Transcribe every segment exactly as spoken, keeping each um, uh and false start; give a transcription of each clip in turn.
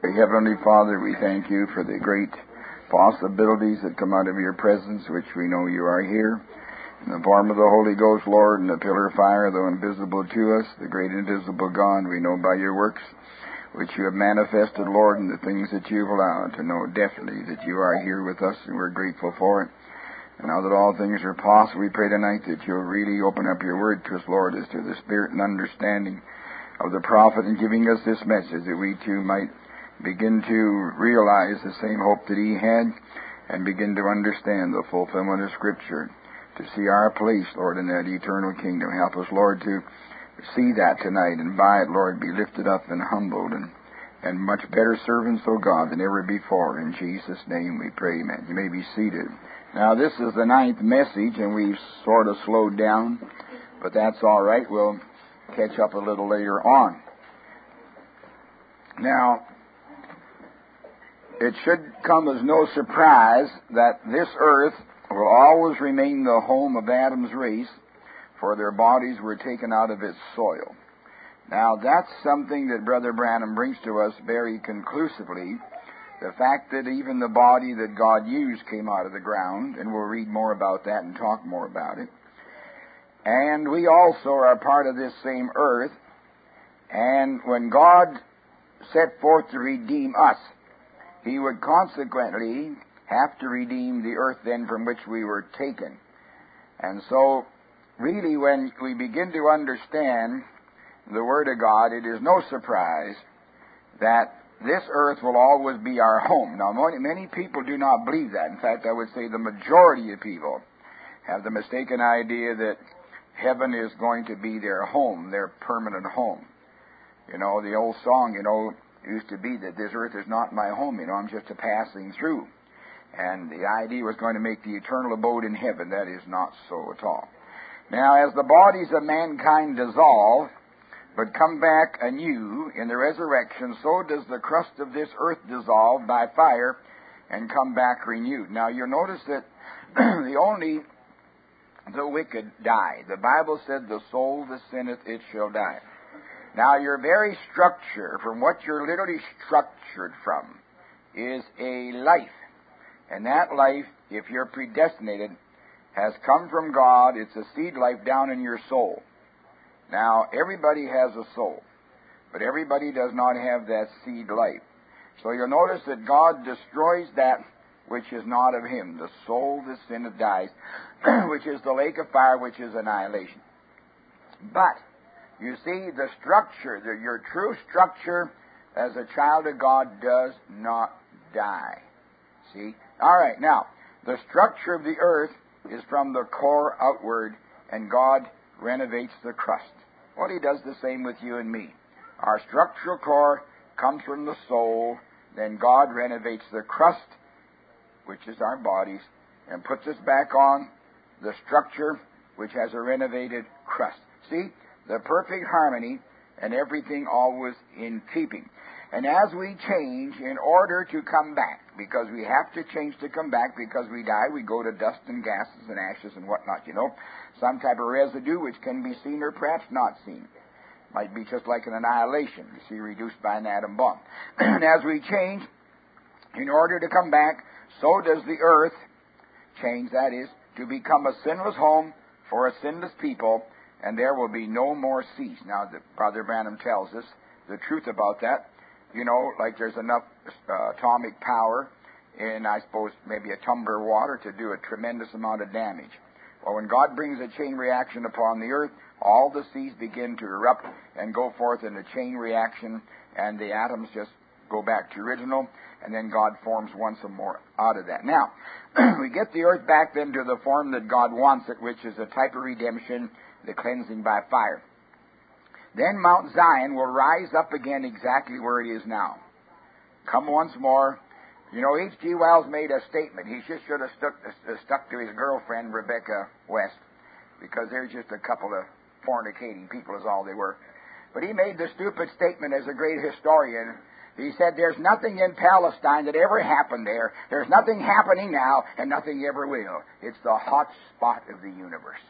Heavenly Father, we thank you for the great possibilities that come out of your presence, which we know you are here. In the form of the Holy Ghost, Lord, and the pillar of fire, though invisible to us, the great invisible God, we know by your works, which you have manifested, Lord, and the things that you've allowed to know definitely that you are here with us, and we're grateful for it. And now that all things are possible, we pray tonight that you'll really open up your word to us, Lord, as to the spirit and understanding of the prophet in giving us this message, that we too might begin to realize the same hope that he had and begin to understand the fulfillment of Scripture, to see our place, Lord, in that eternal kingdom. Help us, Lord, to see that tonight, and by it, Lord, be lifted up and humbled and, and much better servants, O God, than ever before. In Jesus' name we pray, amen. You may be seated. Now, this is the ninth message, and we've sort of slowed down, but that's all right. We'll catch up a little later on. Now, it should come as no surprise that this earth will always remain the home of Adam's race, for their bodies were taken out of its soil. Now, that's something that Brother Branham brings to us very conclusively, the fact that even the body that God used came out of the ground, and we'll read more about that and talk more about it. And we also are part of this same earth, and when God set forth to redeem us, he would consequently have to redeem the earth then from which we were taken. And so, really, when we begin to understand the Word of God, it is no surprise that this earth will always be our home. Now, many people do not believe that. In fact, I would say the majority of people have the mistaken idea that heaven is going to be their home, their permanent home. You know, the old song, you know, used to be that this earth is not my home, you know, I'm just a passing through. And the idea was going to make the eternal abode in heaven. That is not so at all. Now, as the bodies of mankind dissolve, but come back anew in the resurrection, so does the crust of this earth dissolve by fire and come back renewed. Now, you'll notice that the only the wicked die. The Bible said, the soul that sinneth, it shall die. Now, your very structure, from what you're literally structured from, is a life. And that life, if you're predestinated, has come from God. It's a seed life down in your soul. Now, everybody has a soul, but everybody does not have that seed life. So you'll notice that God destroys that which is not of him. The soul that sinneth dies, which is the lake of fire, which is annihilation. But, you see, the structure, the, your true structure as a child of God does not die. See? All right, now, the structure of the earth is from the core outward, and God renovates the crust. Well, he does the same with you and me. Our structural core comes from the soul, then God renovates the crust, which is our bodies, and puts us back on the structure, which has a renovated crust. See? The perfect harmony, and everything always in keeping. And as we change, in order to come back, because we have to change to come back, because we die, we go to dust and gases and ashes and whatnot, you know, some type of residue which can be seen or perhaps not seen. Might be just like an annihilation, you see, reduced by an atom bomb. And as we change, in order to come back, so does the earth change, that is, to become a sinless home for a sinless people, and there will be no more cease. Now, the, Brother Branham tells us the truth about that. You know, like there's enough uh, atomic power in, I suppose, maybe a tumbler of water to do a tremendous amount of damage. Well, when God brings a chain reaction upon the earth, all the seas begin to erupt and go forth in a chain reaction, and the atoms just go back to original, and then God forms one some more out of that. Now, we get the earth back then to the form that God wants it, which is a type of redemption, the cleansing by fire. Then Mount Zion will rise up again exactly where it is now. Come once more. You know, H G Wells made a statement. He just should have stuck, uh, stuck to his girlfriend, Rebecca West, because they're just a couple of fornicating people is all they were. But he made the stupid statement as a great historian. He said, there's nothing in Palestine that ever happened there. There's nothing happening now, and nothing ever will. It's the hot spot of the universe.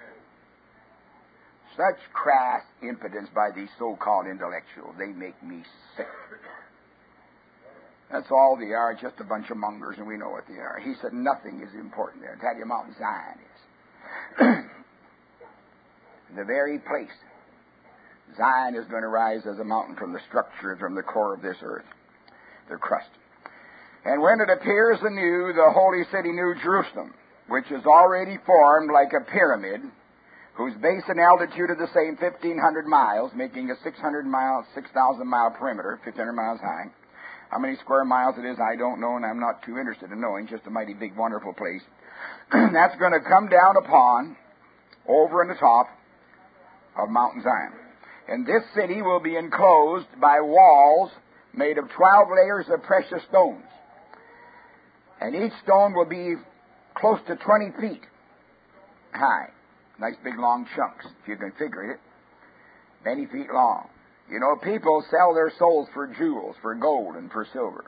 Such crass impudence by these so-called intellectuals. They make me sick. That's all they are, just a bunch of mongers, and we know what they are. He said nothing is important there. Tell you Mount Zion is. The very place. Zion is going to rise as a mountain from the structure, from the core of this earth, the crust. And when it appears anew, the holy city, New Jerusalem, which is already formed like a pyramid, whose base and altitude are the same, fifteen hundred miles, making a six hundred mile, six thousand mile perimeter, fifteen hundred miles high. How many square miles it is, I don't know, and I'm not too interested in knowing. Just a mighty big, wonderful place. That's going to come down upon, over in the top of Mount Zion. And this city will be enclosed by walls made of twelve layers of precious stones. And each stone will be close to twenty feet high. Nice big long chunks, if you can figure it. Many feet long. You know, people sell their souls for jewels, for gold and for silver.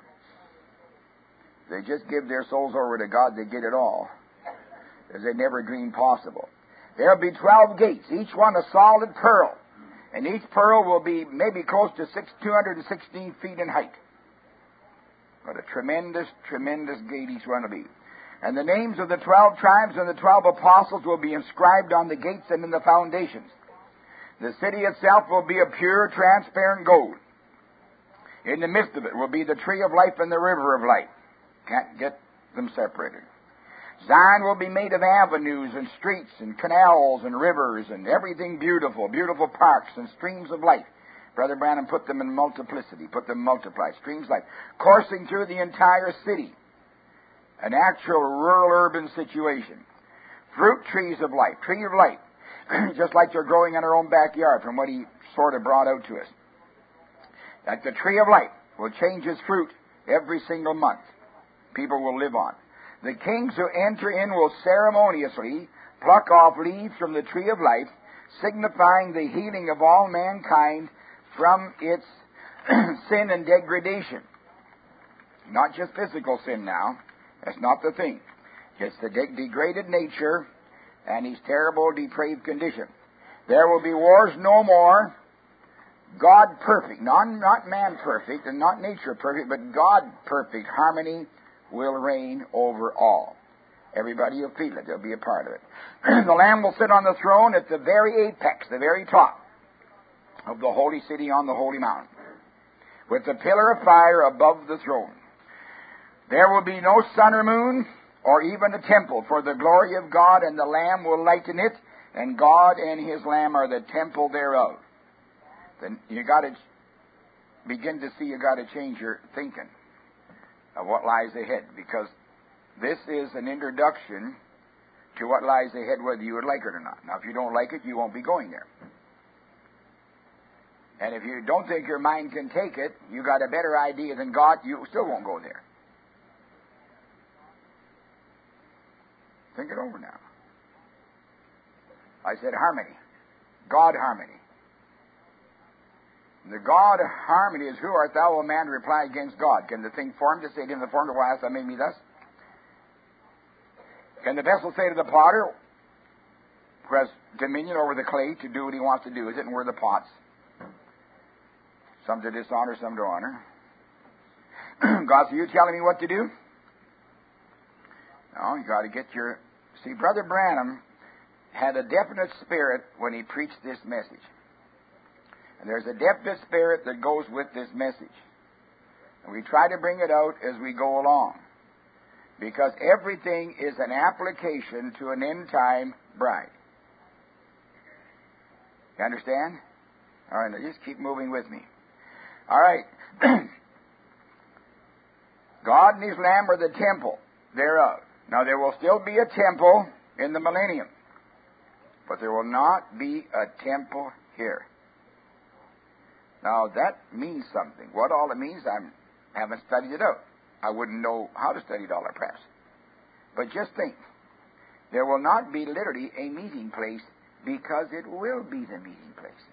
They just give their souls over to God, they get it all. As they never dreamed possible. There'll be twelve gates, each one a solid pearl. And each pearl will be maybe close to six, two hundred sixteen feet in height. What a tremendous, tremendous gate each one will be. And the names of the twelve tribes and the twelve apostles will be inscribed on the gates and in the foundations. The city itself will be of pure, transparent gold. In the midst of it will be the tree of life and the river of life. Can't get them separated. Zion will be made of avenues and streets and canals and rivers and everything beautiful, beautiful parks and streams of life. Brother Branham put them in multiplicity, put them multiplied, streams of life, coursing through the entire city. An actual rural-urban situation. Fruit trees of life, tree of life, just like they're growing in our own backyard from what he sort of brought out to us. That the tree of life will change its fruit every single month. People will live on. The kings who enter in will ceremoniously pluck off leaves from the tree of life, signifying the healing of all mankind from its sin and degradation. Not just physical sin now. That's not the thing. It's the de- degraded nature and his terrible, depraved condition. There will be wars no more. God perfect, not, not man perfect and not nature perfect, but God perfect harmony will reign over all. Everybody will feel it. They'll be a part of it. The Lamb will sit on the throne at the very apex, the very top of the holy city on the holy mountain, with the pillar of fire above the throne. There will be no sun or moon, or even a temple, for the glory of God and the Lamb will lighten it, and God and His Lamb are the temple thereof. Then you got to begin to see, you got to change your thinking of what lies ahead, because this is an introduction to what lies ahead, whether you would like it or not. Now, if you don't like it, you won't be going there. And if you don't think your mind can take it, you got a better idea than God, you still won't go there. Think it over now. I said harmony. God harmony. The God harmony is, who art thou, O man, to reply against God? Can the thing formed to say to him, the formed, why hast thou made me thus? Can the vessel say to the potter, who has dominion over the clay, to do what he wants to do? Is it, and we're the pots? Some to dishonor, some to honor. God, are you telling me what to do? No, you got to get your... See, Brother Branham had a definite spirit when he preached this message. And there's a definite spirit that goes with this message. And we try to bring it out as we go along. Because everything is an application to an end-time bride. You understand? All right, now just keep moving with me. All right. God and His Lamb are the temple thereof. Now, there will still be a temple in the millennium, but there will not be a temple here. Now, that means something. What all it means, I haven't studied it out. I wouldn't know how to study it all, perhaps. But just think, there will not be literally a meeting place, because it will be the meeting place.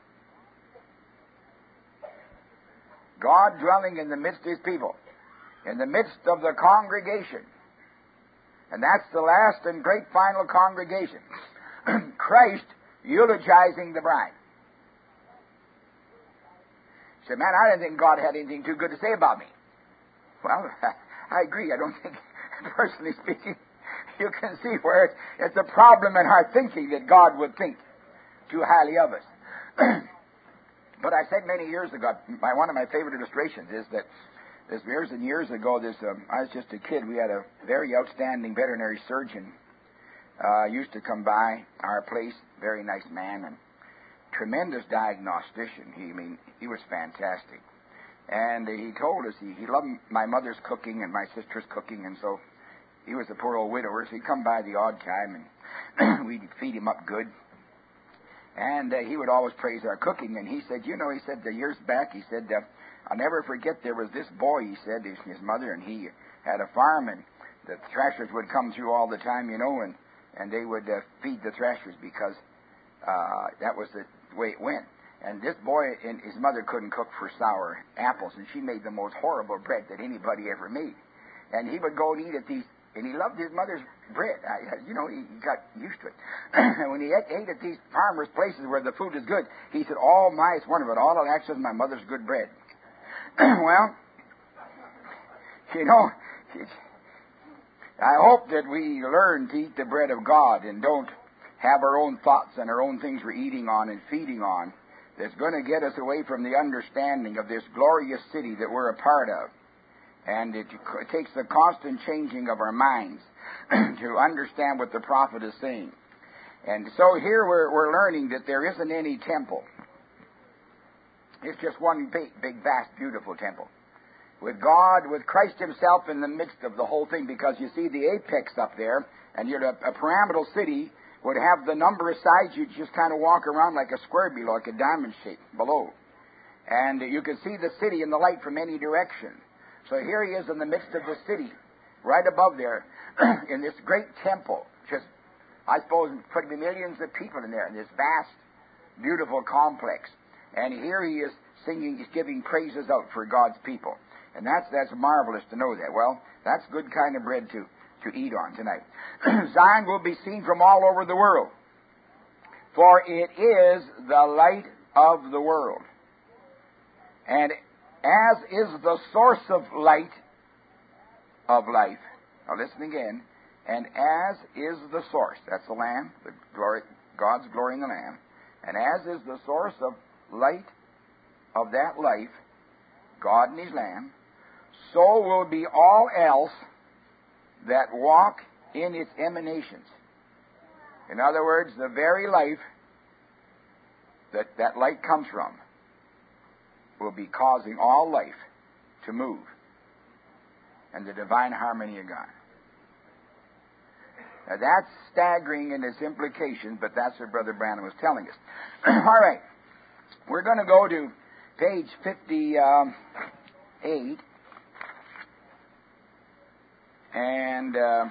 God dwelling in the midst of His people, in the midst of the congregation. And that's the last and great final congregation. Christ eulogizing the bride. He said, man, I didn't think God had anything too good to say about me. Well, I agree. I don't think, personally speaking, you can see where it's, it's a problem in our thinking that God would think too highly of us. But I said many years ago, my, one of my favorite illustrations is that this years and years ago, this um, I was just a kid. We had a very outstanding veterinary surgeon uh, used to come by our place. Very nice man and tremendous diagnostician. He, I mean, he was fantastic. And uh, he told us he, he loved my mother's cooking and my sister's cooking, and so he was a poor old widower. So he'd come by the odd time, and we'd feed him up good. And uh, he would always praise our cooking. And he said, you know, he said, uh, years back, he said, uh, I'll never forget there was this boy, he said, his, his mother, and he had a farm, and the thrashers would come through all the time, you know, and, and they would uh, feed the thrashers because uh, that was the way it went. And this boy and his mother couldn't cook for sour apples, and she made the most horrible bread that anybody ever made. And he would go and eat at these, and he loved his mother's bread. I, you know, he, he got used to it. And when he ate, ate at these farmers' places where the food is good, he said, oh my, it's wonderful. All of that's just my mother's good bread. Well, you know, I hope that we learn to eat the bread of God and don't have our own thoughts and our own things we're eating on and feeding on that's going to get us away from the understanding of this glorious city that we're a part of. And it, it takes the constant changing of our minds to understand what the prophet is saying. And so here we're, we're learning that there isn't any temple. It's just one big, big, vast, beautiful temple. With God, with Christ himself in the midst of the whole thing, because you see the apex up there, and you're a, a pyramidal city would have the number of sides. You'd just kind of walk around like a square below, like a diamond shape below. And you can see the city in the light from any direction. So here he is in the midst of the city, right above there, in this great temple. Just, I suppose, could be millions of people in there, in this vast, beautiful complex. And here he is singing, he's giving praises out for God's people. And that's that's marvelous to know that. Well, that's good kind of bread to, to eat on tonight. Zion will be seen from all over the world, for it is the light of the world. And as is the source of light of life. Now listen again. And as is the source, that's the Lamb, the glory, God's glory in the Lamb. And as is the source of light of that life, God and his Lamb, so will be all else that walk in its emanations. In other words, the very life that that light comes from will be causing all life to move and the divine harmony of God. Now that's staggering in its implications, but that's what Brother Branham was telling us. All right. We're going to go to page fifty-eight. And, uh,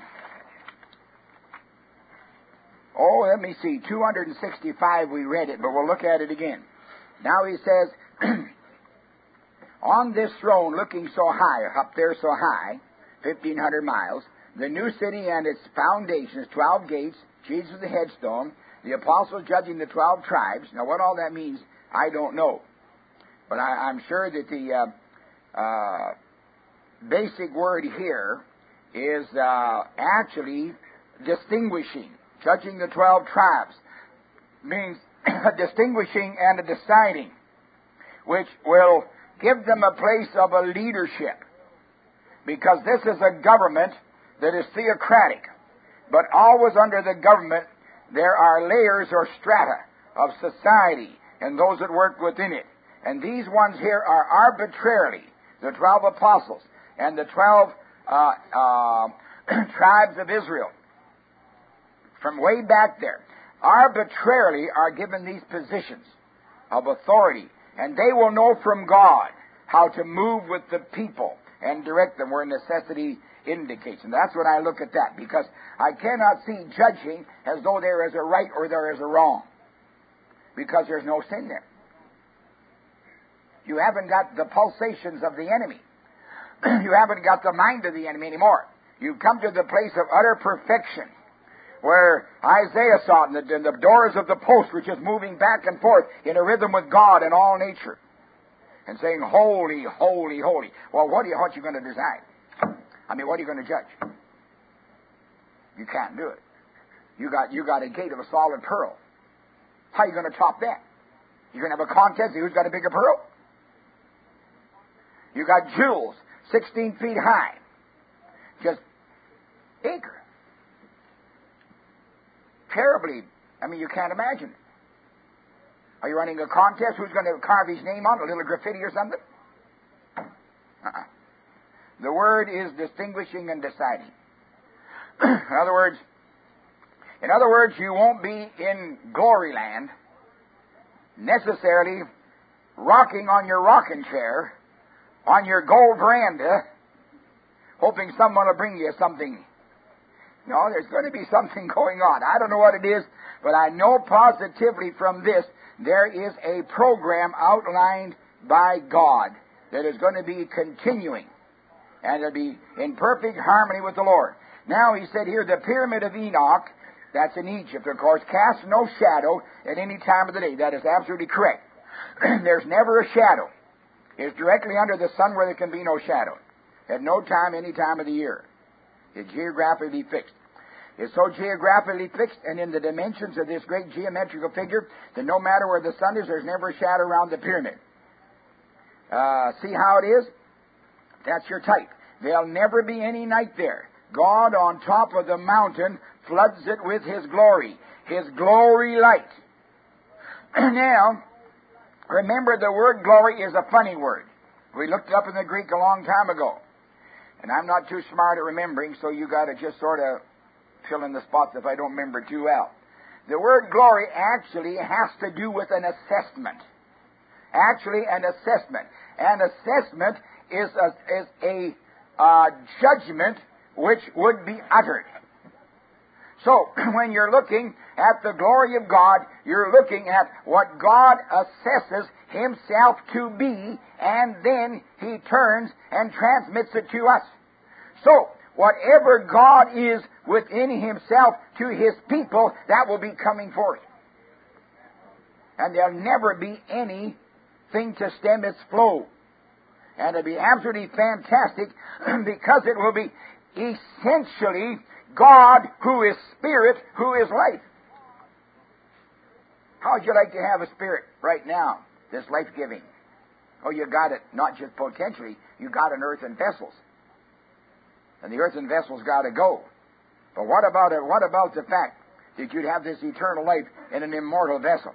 oh, let me see, two hundred sixty-five we read it, but we'll look at it again. Now he says, on this throne looking so high, up there so high, fifteen hundred miles, the new city and its foundations, twelve gates, Jesus the headstone, the apostles judging the twelve tribes. Now what all that means, I don't know. But I, I'm sure that the uh, uh, basic word here is uh, actually distinguishing. Judging the twelve tribes means distinguishing and a deciding, which will give them a place of a leadership. Because this is a government that is theocratic. But always under the government, there are layers or strata of society and those that work within it. And these ones here are arbitrarily the twelve apostles and the twelve uh, uh, tribes of Israel. From way back there, arbitrarily are given these positions of authority. And they will know from God how to move with the people and direct them where necessity indicates. And that's when I look at that, because I cannot see judging as though there is a right or there is a wrong, because there's no sin there. You haven't got the pulsations of the enemy. You haven't got the mind of the enemy anymore. You've come to the place of utter perfection, where Isaiah saw it in the, in the doors of the post, which is moving back and forth in a rhythm with God and all nature. and saying, holy, holy, holy. Well, what are you, what you going to decide? I mean, what are you going to judge? You can't do it. You got, you got a gate of a solid pearl. How are you going to top that? You're going to have a contest, see who's got a bigger pearl? You got jewels, sixteen feet high. Just acre. Terribly, I mean, you can't imagine it. Are you running a contest? Who's going to carve his name on a little graffiti or something? Uh-uh. The Word is distinguishing and deciding. in other words, in other words, you won't be in glory land necessarily rocking on your rocking chair on your gold veranda, hoping someone will bring you something. No, there's going to be something going on. I don't know what it is, but I know positively from this there is a program outlined by God that is going to be continuing, and it'll be in perfect harmony with the Lord. Now, he said here, the pyramid of Enoch, that's in Egypt, of course, casts no shadow at any time of the day. That is absolutely correct. There's never a shadow. It's directly under the sun where there can be no shadow. At no time, any time of the year. It's geographically fixed. It's so geographically fixed and in the dimensions of this great geometrical figure that no matter where the sun is, there's never a shadow around the pyramid. Uh, see how it is? That's your type. There'll never be any night there. God on top of the mountain floods it with His glory, His glory light. Now, remember, the word glory is a funny word. We looked it up in the Greek a long time ago. And I'm not too smart at remembering, so you got to just sort of fill in the spots if I don't remember too well. The word glory actually has to do with an assessment. Actually, an assessment. An assessment is a, is a uh, judgment which would be uttered. So, when you're looking at the glory of God, you're looking at what God assesses Himself to be, and then He turns and transmits it to us. So, whatever God is within Himself to His people, that will be coming forth. And there'll never be anything to stem its flow. And it'll be absolutely fantastic because it will be essentially God who is Spirit, who is life. How would you like to have a spirit right now that's life-giving? Oh, you got it, not just potentially, you got an earthen vessels. And the earthen vessels got to go. But what about it? What about the fact that you'd have this eternal life in an immortal vessel?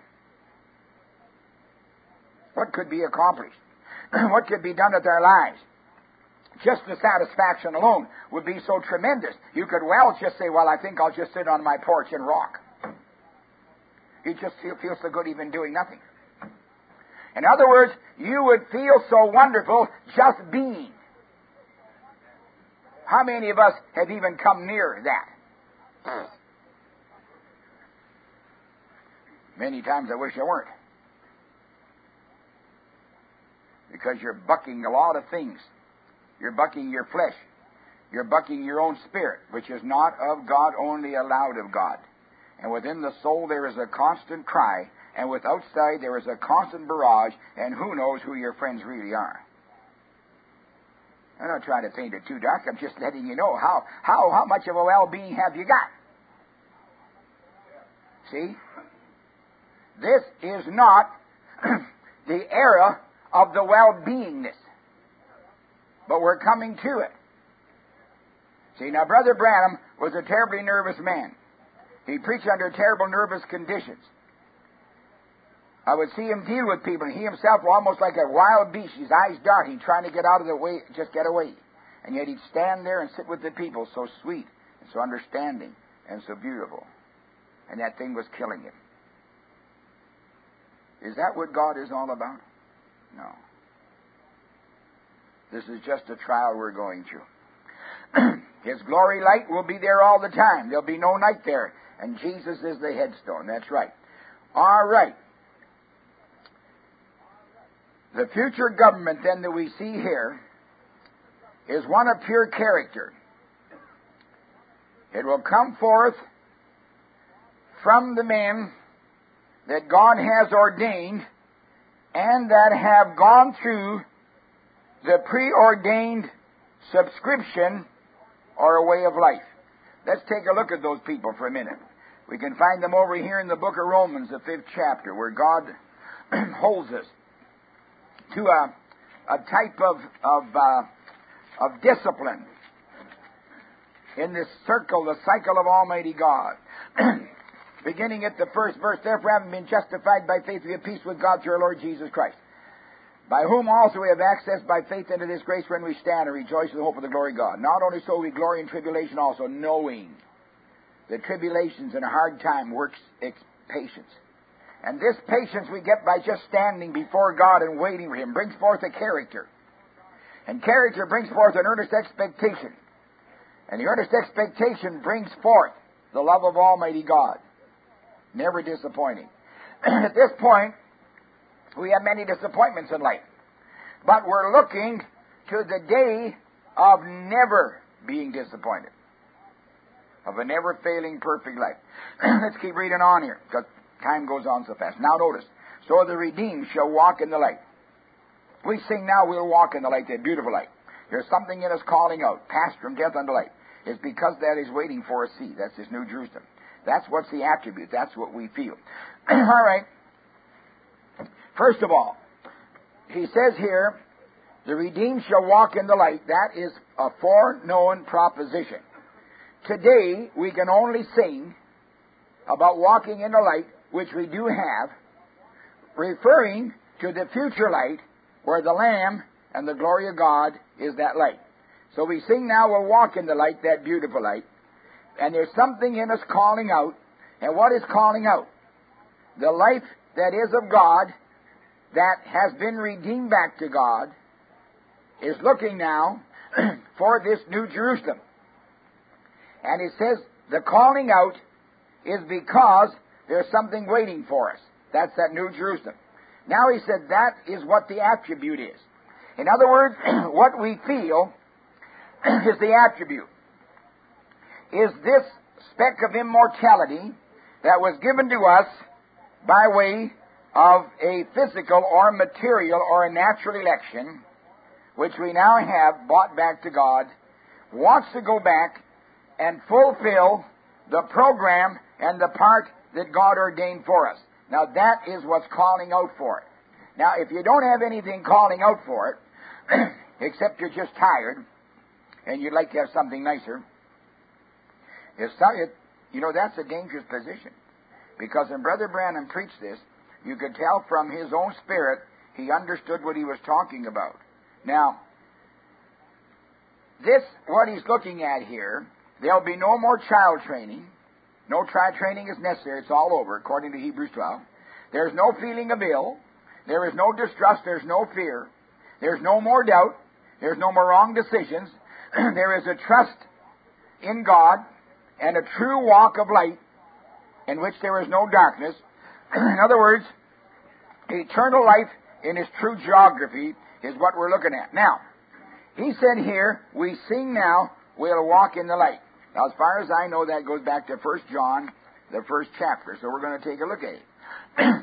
What could be accomplished? What could be done with their lives? Just the satisfaction alone would be so tremendous. You could well just say, well, I think I'll just sit on my porch and rock. You just feel, feel so good even doing nothing. In other words, you would feel so wonderful just being. How many of us have even come near that? Many times I wish I weren't. Because you're bucking a lot of things. You're bucking your flesh. You're bucking your own spirit, which is not of God, only allowed of God. And within the soul there is a constant cry, and with outside there is a constant barrage, and who knows who your friends really are. I'm not trying to paint it too dark. I'm just letting you know how, how, how much of a well-being have you got. See? This is not the era of the well-beingness. But we're coming to it. See, now, Brother Branham was a terribly nervous man. He preached under terrible nervous conditions. I would see him deal with people, and he himself was almost like a wild beast, his eyes darting, trying to get out of the way, just get away. And yet he'd stand there and sit with the people, so sweet, and so understanding, and so beautiful. And that thing was killing him. Is that what God is all about? No. This is just a trial we're going through. His glory light will be there all the time. There'll be no night there. And Jesus is the headstone. That's right. All right. The future government, then, that we see here is one of pure character. It will come forth from the men that God has ordained and that have gone through the preordained subscription or a way of life. Let's take a look at those people for a minute. We can find them over here in the book of Romans, the fifth chapter, where God holds us to a, a type of, of, uh, of discipline in this circle, the cycle of Almighty God. Beginning at the first verse, therefore having been justified by faith, we have peace with God through our Lord Jesus Christ, by whom also we have access by faith into this grace wherein we stand and rejoice in the hope of the glory of God. Not only so, we glory in tribulation also, knowing that tribulations and a hard time works ex- patience. And this patience we get by just standing before God and waiting for Him, brings forth a character. And character brings forth an earnest expectation. And the earnest expectation brings forth the love of Almighty God. Never disappointing. At this point, we have many disappointments in life. But we're looking to the day of never being disappointed. Of a never failing perfect life. Let's keep reading on here, because time goes on so fast. Now notice, so the redeemed shall walk in the light. We sing now, we'll walk in the light, that beautiful light. There's something in us calling out, passed from death unto light. It's because that is waiting for us. See, that's this New Jerusalem. That's what's the attribute. That's what we feel. All right. First of all, he says here, the redeemed shall walk in the light. That is a foreknown proposition. Today, we can only sing about walking in the light, which we do have, referring to the future light, where the Lamb and the glory of God is that light. So we sing now, we'll walk in the light, that beautiful light. And there's something in us calling out. And what is calling out? The life that is of God, that has been redeemed back to God, is looking now for this New Jerusalem. And it says the calling out is because there's something waiting for us. That's that New Jerusalem. Now he said that is what the attribute is. In other words, what we feel is the attribute. Is this speck of immortality that was given to us by way of a physical or material or a natural election, which we now have bought back to God, wants to go back and fulfill the program and the part that God ordained for us. Now that is what's calling out for it. Now if you don't have anything calling out for it, except you're just tired and you'd like to have something nicer, if so, it, you know, that's a dangerous position. Because when Brother Branham preached this, you could tell from his own spirit he understood what he was talking about. Now, this, what he's looking at here, there'll be no more child training. No child training is necessary. It's all over, according to Hebrews twelve. There's no feeling of ill. There is no distrust. There's no fear. There's no more doubt. There's no more wrong decisions. There is a trust in God and a true walk of light in which there is no darkness. In other words, eternal life in its true geography is what we're looking at. Now, he said here, we sing now, we'll walk in the light. Now, as far as I know, that goes back to First John, the first chapter. So we're going to take a look at it.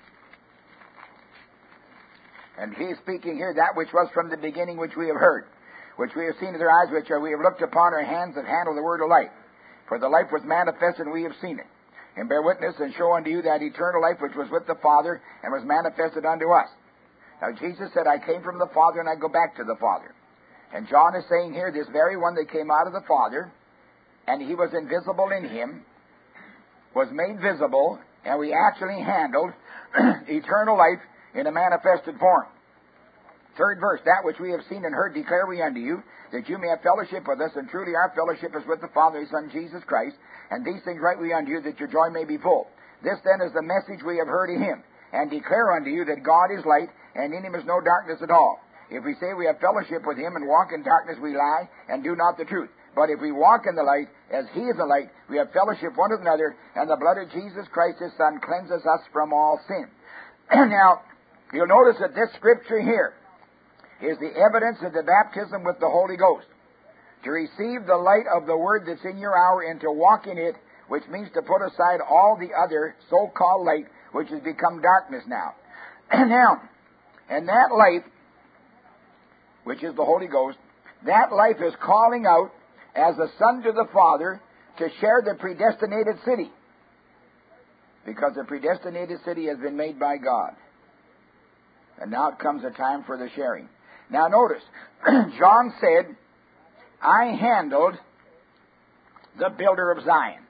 And he is speaking here that which was from the beginning, which we have heard, which we have seen with our eyes, which are, we have looked upon, our hands that handle the word of life. For the life was manifested, and we have seen it. And bear witness and show unto you that eternal life which was with the Father and was manifested unto us. Now Jesus said, I came from the Father and I go back to the Father. And John is saying here, this very one that came out of the Father, and he was invisible in him, was made visible, and we actually handled eternal life in a manifested form. Third verse, that which we have seen and heard declare we unto you, that you may have fellowship with us, and truly our fellowship is with the Father and His Son Jesus Christ, and these things write we unto you, that your joy may be full. This then is the message we have heard of Him, and declare unto you that God is light, and in Him is no darkness at all. If we say we have fellowship with Him and walk in darkness, we lie, and do not the truth. But if we walk in the light, as He is the light, we have fellowship one with another, and the blood of Jesus Christ His Son cleanses us from all sin. Now, you'll notice that this scripture here is the evidence of the baptism with the Holy Ghost. To receive the light of the Word that's in your hour and to walk in it, which means to put aside all the other so-called light, which has become darkness now. Now, And that life, which is the Holy Ghost, that life is calling out as a son to the Father to share the predestinated city. Because the predestinated city has been made by God. And now it comes a time for the sharing. Now notice, John said, I handled the builder of Zion.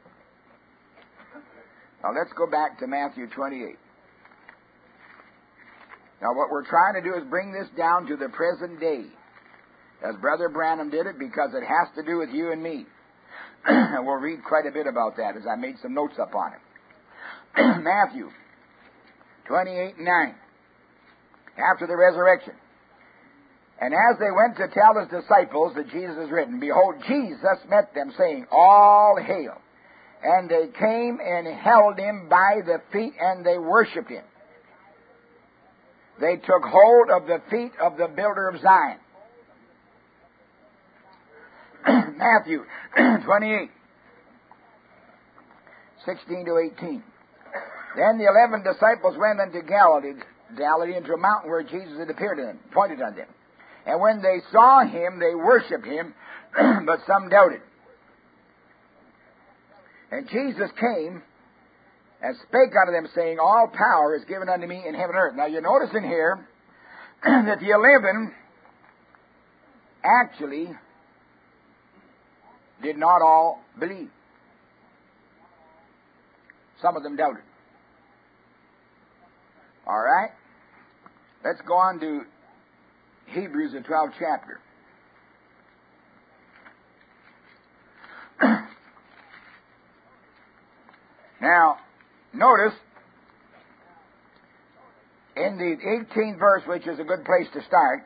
Now let's go back to Matthew twenty-eight. Now what we're trying to do is bring this down to the present day, as Brother Branham did it, because it has to do with you and me. And we'll read quite a bit about that as I made some notes up on it. Matthew twenty-eight, nine. After the resurrection. And as they went to tell his disciples that Jesus is risen, behold, Jesus met them, saying, All hail. And they came and held him by the feet, and they worshipped him. They took hold of the feet of the builder of Zion. Matthew twenty-eight, sixteen to eighteen. Then the eleven disciples went into Galilee, Galilee into a mountain where Jesus had appeared to them, pointed on them. And when they saw him, they worshipped him, but some doubted. And Jesus came and spake unto them, saying, All power is given unto me in heaven and earth. Now you notice in here that the eleven actually did not all believe. Some of them doubted. All right? Let's go on to Hebrews, the twelfth chapter. Now, notice, in the eighteenth verse, which is a good place to start,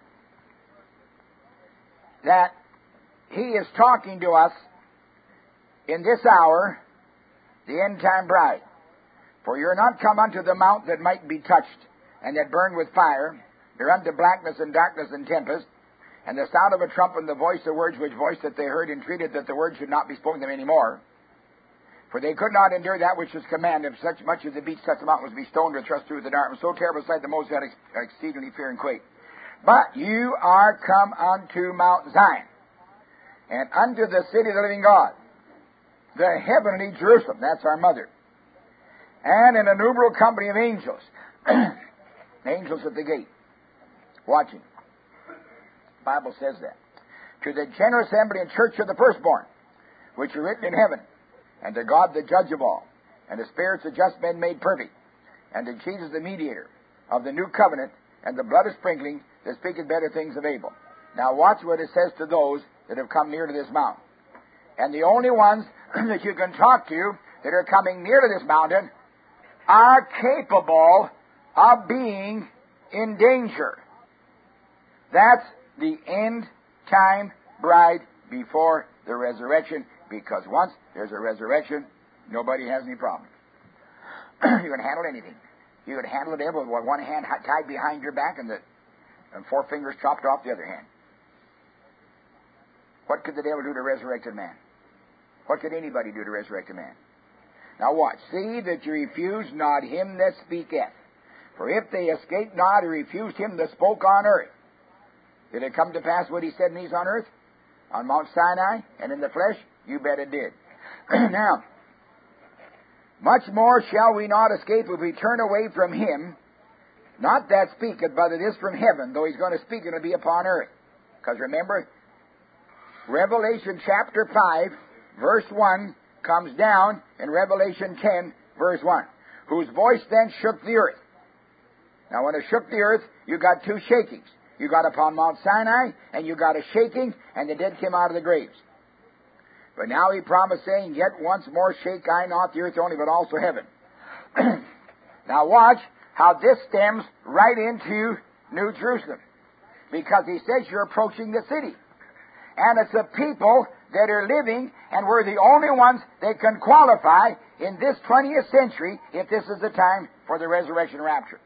that he is talking to us in this hour, the end-time bride. For you're not come unto the mount that might be touched, and that burned with fire. You're unto blackness and darkness and tempest, and the sound of a trumpet and the voice of words, which voice that they heard entreated that the word should not be spoken to them any more. For they could not endure that which was commanded, if such much as the beast such a mountain was to be stoned or thrust through the darkness. So terrible sight the most had ex- exceedingly fear and quake. But you are come unto Mount Zion, and unto the city of the living God, the heavenly Jerusalem, that's our mother, and an innumerable company of angels, angels at the gate, watching. The Bible says that. To the general assembly and church of the firstborn, which are written in heaven, and to God the judge of all, and the spirits of just men made perfect, and to Jesus the mediator of the new covenant, and the blood of sprinkling that speaketh better things of Abel. Now watch what it says to those that have come near to this mountain. And the only ones that you can talk to that are coming near to this mountain are capable of being in danger. That's the end-time bride before the resurrection, because once there's a resurrection, nobody has any problem. You can handle anything. You can handle it ever with one hand tied behind your back and the and four fingers chopped off the other hand. What could the devil do to resurrect a man? What could anybody do to resurrect a man? Now watch. See that you refuse not him that speaketh. For if they escaped not or refused him that spoke on earth, did it come to pass what he said in these on earth? On Mount Sinai and in the flesh? You bet it did. Now, much more shall we not escape if we turn away from him, not that speaketh, but it is from heaven, though he's going to speak, it'll be upon earth. Because remember, Revelation chapter five, verse one, comes down in Revelation ten, verse one, whose voice then shook the earth. Now when it shook the earth, you got two shakings. You got upon Mount Sinai, and you got a shaking, and the dead came out of the graves. But now he promised, saying, Yet once more shake I not the earth only, but also heaven. Now watch how this stems right into New Jerusalem. Because he says you're approaching the city. And it's the people that are living, and we're the only ones that can qualify in this twentieth century if this is the time for the resurrection rapture.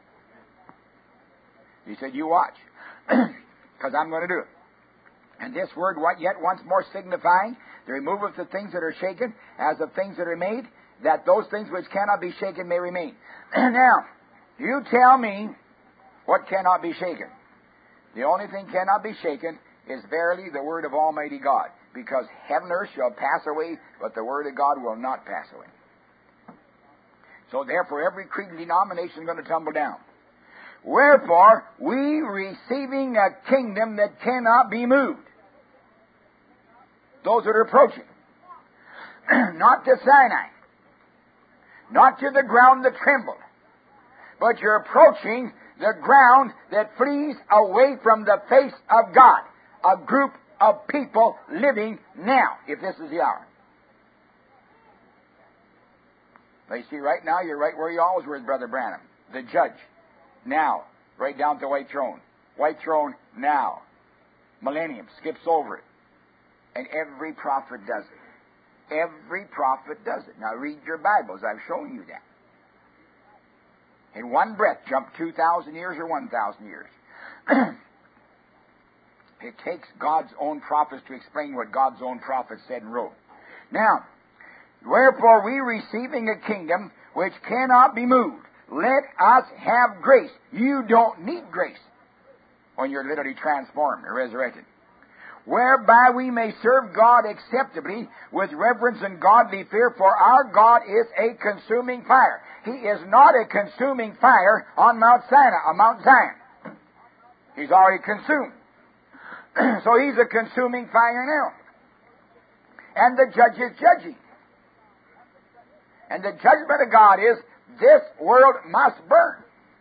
He said, you watch. Because I'm going to do it. And this word, what yet once more signifying the removal of the things that are shaken as of things that are made, that those things which cannot be shaken may remain. Now, you tell me What cannot be shaken? The only thing cannot be shaken is verily the word of Almighty God, because heaven and earth shall pass away, but the word of God will not pass away. So therefore every creed and denomination is going to tumble down. Wherefore, we receiving a kingdom that cannot be moved. Those that are approaching. Not to Sinai. Not to the ground that trembled. But you're approaching the ground that flees away from the face of God. A group of people living now, if this is the hour. Now you see, right now, you're right where you always were with Brother Branham. The judge. Now. Right down to the white throne. White throne, now. Millennium. Skips over it. And every prophet does it. Every prophet does it. Now read your Bibles. I've shown you that. In one breath, jump two thousand years or one thousand years. It takes God's own prophets to explain what God's own prophets said and wrote. Now, wherefore we receiving a kingdom which cannot be moved, let us have grace. You don't need grace when you're literally transformed or resurrected. Whereby we may serve God acceptably with reverence and godly fear, for our God is a consuming fire. He is not a consuming fire on Mount Sinai, on Mount Zion. He's already consumed. So he's a consuming fire now. And the judge is judging. And the judgment of God is, this world must burn.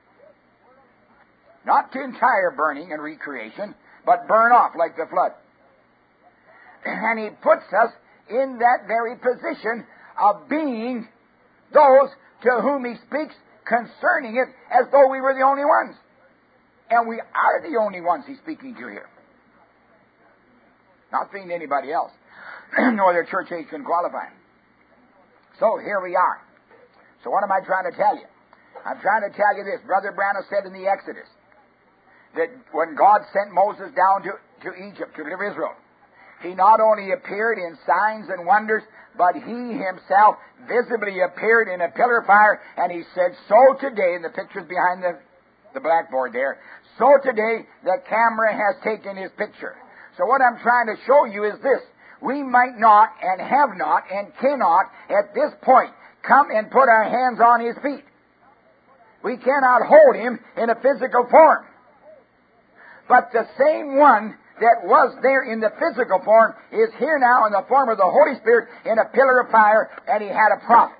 Not to entire burning and recreation, but burn off like the flood. And he puts us in that very position of being those to whom he speaks concerning it as though we were the only ones. And we are the only ones he's speaking to here. Not speaking to anybody else. No other church age can qualify. So here we are. So what am I trying to tell you? I'm trying to tell you this. Brother Branham said in the Exodus that when God sent Moses down to, to Egypt to deliver Israel, he not only appeared in signs and wonders, but he himself visibly appeared in a pillar of fire, and he said, so today, and the picture's behind the, the blackboard there, so today the camera has taken his picture. So what I'm trying to show you is this. We might not, and have not, and cannot, at this point, come and put our hands on his feet. We cannot hold him in a physical form. But the same one that was there in the physical form is here now in the form of the Holy Spirit in a pillar of fire, and he had a prophet.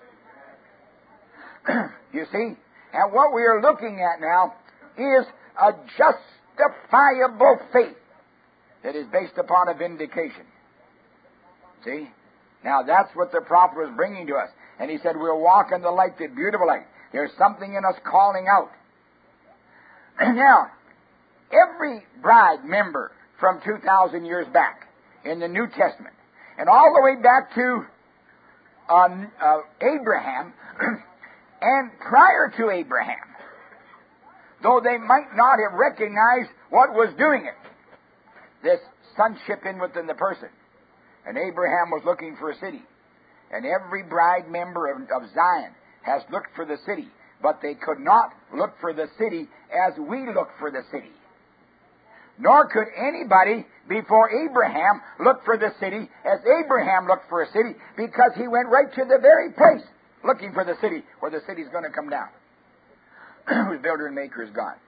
You see? And what we are looking at now is a justifiable faith that is based upon a vindication. See? Now that's what the prophet was bringing to us. And he said, we'll walk in the light, the beautiful light. There's something in us calling out. Now, every bride member from two thousand years back in the New Testament, and all the way back to uh, uh, Abraham, and prior to Abraham, though they might not have recognized what was doing it, this sonship in within the person. And Abraham was looking for a city. And every bride member of, of Zion has looked for the city. But they could not look for the city as we look for the city. Nor could anybody before Abraham look for the city as Abraham looked for a city, because he went right to the very place looking for the city where the city's going to come down. Whose builder and maker is God.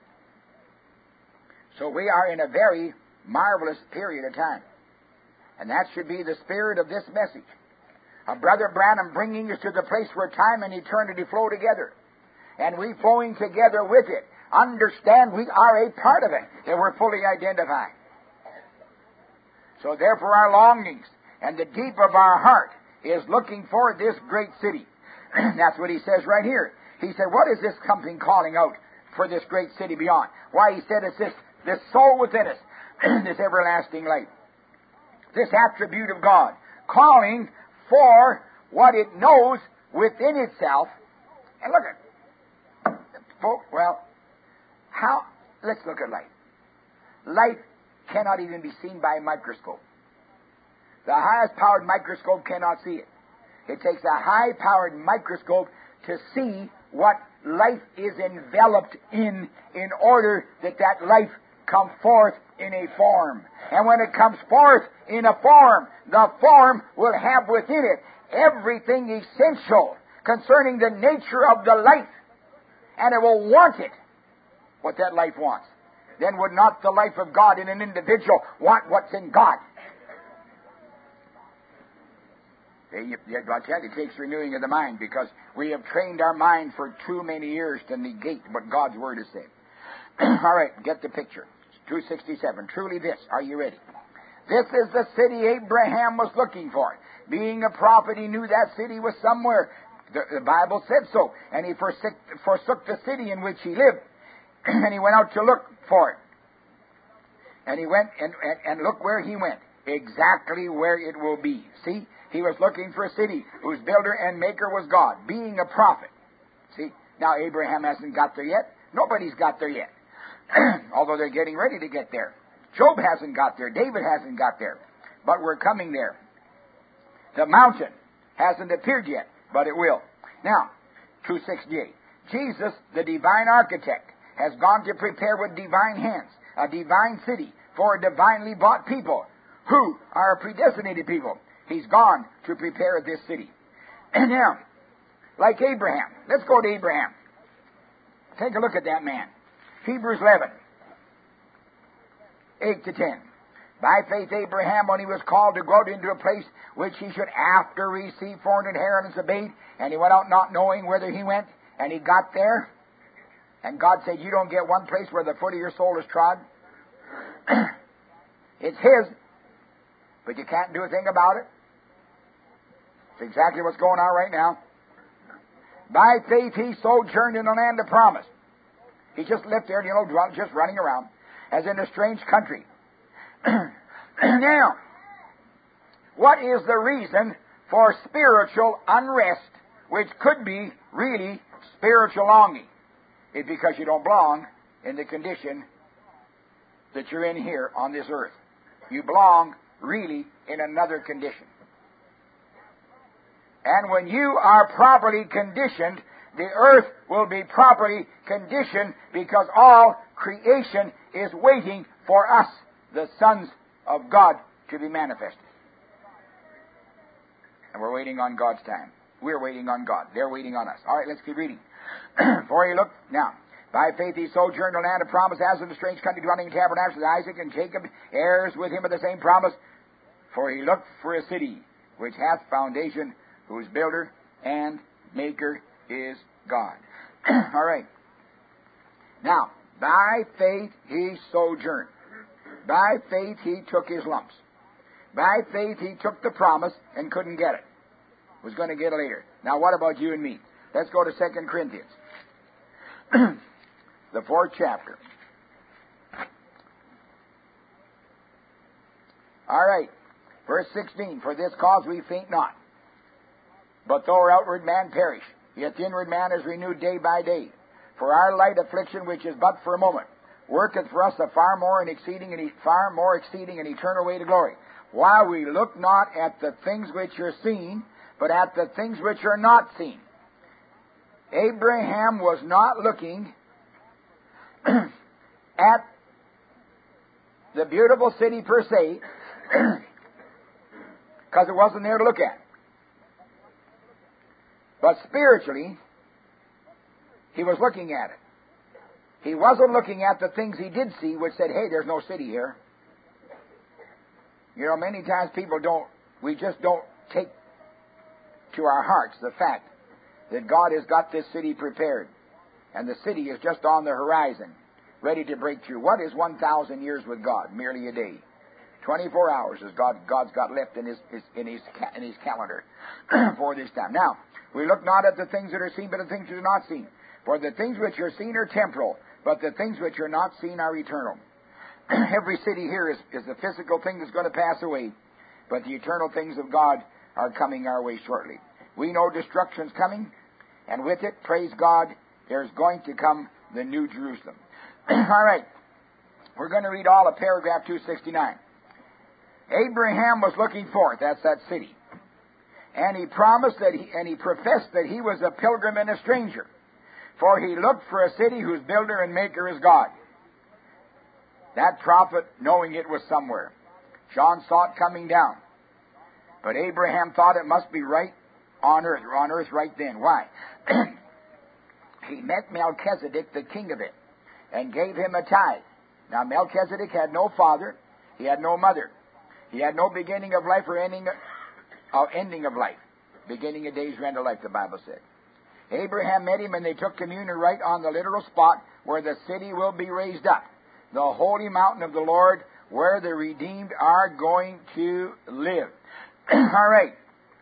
So we are in a very marvelous period of time. And that should be the spirit of this message. A Brother Branham bringing us to the place where time and eternity flow together. And we flowing together with it. Understand we are a part of it, that we're fully identified. So therefore our longings and the deep of our heart is looking for this great city. That's what he says right here. He said, what is this something calling out for this great city beyond? Why, he said, it's this, this soul within us, this everlasting light. This attribute of God, calling for what it knows within itself. And look at it. Well, how? Let's look at light. Light cannot even be seen by a microscope. The highest powered microscope cannot see it. It takes a high powered microscope to see what life is enveloped in, in order that that life come forth in a form. And when it comes forth in a form, the form will have within it everything essential concerning the nature of the life. And it will want it, what that life wants. Then would not the life of God in an individual want what's in God? I tell you, it takes renewing of the mind, because we have trained our mind for too many years to negate what God's Word has said. All right, get the picture. two sixty-seven. Truly this. Are you ready? This is the city Abraham was looking for. Being a prophet, he knew that city was somewhere. The, the Bible said so. And he forsook, forsook the city in which he lived. And he went out to look for it. And he went, and, and, and look where he went. Exactly where it will be. See? He was looking for a city whose builder and maker was God, being a prophet. See? Now, Abraham hasn't got there yet. Nobody's got there yet. Although they're getting ready to get there. Job hasn't got there. David hasn't got there. But we're coming there. The mountain hasn't appeared yet, but it will. Now, two sixty-eight. Jesus, the divine architect, has gone to prepare with divine hands a divine city for a divinely bought people who are predestinated people. He's gone to prepare this city. And now, like Abraham, let's go to Abraham. Take a look at that man. Hebrews eleven, eight to ten. By faith Abraham, when he was called to go out into a place which he should after receive for an inheritance obeyed, and he went out not knowing whither he went, and he got there, and God said, you don't get one place where the foot of your soul is trod. It's his, but you can't do a thing about it. It's exactly what's going on right now. By faith he sojourned in the land of promise. He just lived there, you know, just running around, as in a strange country. Now, what is the reason for spiritual unrest, which could be really spiritual longing? It's because you don't belong in the condition that you're in here on this earth. You belong really in another condition. And when you are properly conditioned, the earth will be properly conditioned, because all creation is waiting for us, the sons of God, to be manifested. And we're waiting on God's time. We're waiting on God. They're waiting on us. All right, let's keep reading. For he looked, now, by faith he sojourned in the land of promise, as in a strange country, dwelling in tabernacles with Isaac and Jacob, heirs with him of the same promise. For he looked for a city which hath foundation, whose builder and maker is God. All right. Now, by faith he sojourned. By faith he took his lumps. By faith he took the promise and couldn't get it. Was going to get it later. Now, what about you and me? Let's go to Second Corinthians. The fourth chapter. All right. Verse sixteen. For this cause we faint not. But though our outward man perish, yet the inward man is renewed day by day. For our light affliction, which is but for a moment, worketh for us a far more and exceeding and far more exceeding and eternal way to glory. While we look not at the things which are seen, but at the things which are not seen. Abraham was not looking at the beautiful city per se, because it wasn't there to look at. But spiritually, he was looking at it. He wasn't looking at the things he did see, which said, hey, there's no city here. You know, many times people don't, we just don't take to our hearts the fact that God has got this city prepared, and the city is just on the horizon, ready to break through. What is one thousand years with God? Merely a day. twenty-four hours is God, God's got left in his, his, in his, in his calendar for this time. Now, we look not at the things that are seen, but the things that are not seen. For the things which are seen are temporal, but the things which are not seen are eternal. Every city here is, is a physical thing that's going to pass away, but the eternal things of God are coming our way shortly. We know destruction's coming, and with it, praise God, there's going to come the New Jerusalem. All right, we're going to read all of paragraph two sixty-nine. Abraham was looking forth, that's that city. And he promised that he, and he professed that he was a pilgrim and a stranger. For he looked for a city whose builder and maker is God. That prophet, knowing it was somewhere. John saw it coming down. But Abraham thought it must be right on earth, or on earth right then. Why? He met Melchizedek, the king of it, and gave him a tithe. Now, Melchizedek had no father. He had no mother. He had no beginning of life or ending, uh, ending of life. Beginning a day's rent of life, the Bible said. Abraham met him, and they took communion right on the literal spot where the city will be raised up, the holy mountain of the Lord, where the redeemed are going to live. All right.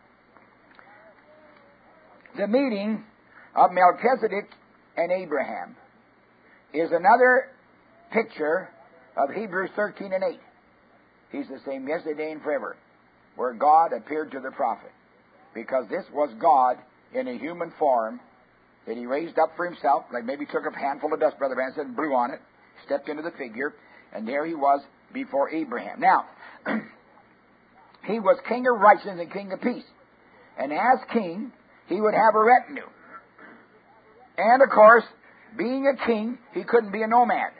The meeting of Melchizedek and Abraham is another picture of Hebrews thirteen and eight. He's the same yesterday and forever, where God appeared to the prophet. Because this was God in a human form that he raised up for himself, like maybe took a handful of dust, Brother Van said, and blew on it, stepped into the figure, and there he was before Abraham. Now, he was king of righteousness and king of peace. And as king, he would have a retinue. And, of course, being a king, he couldn't be a nomad.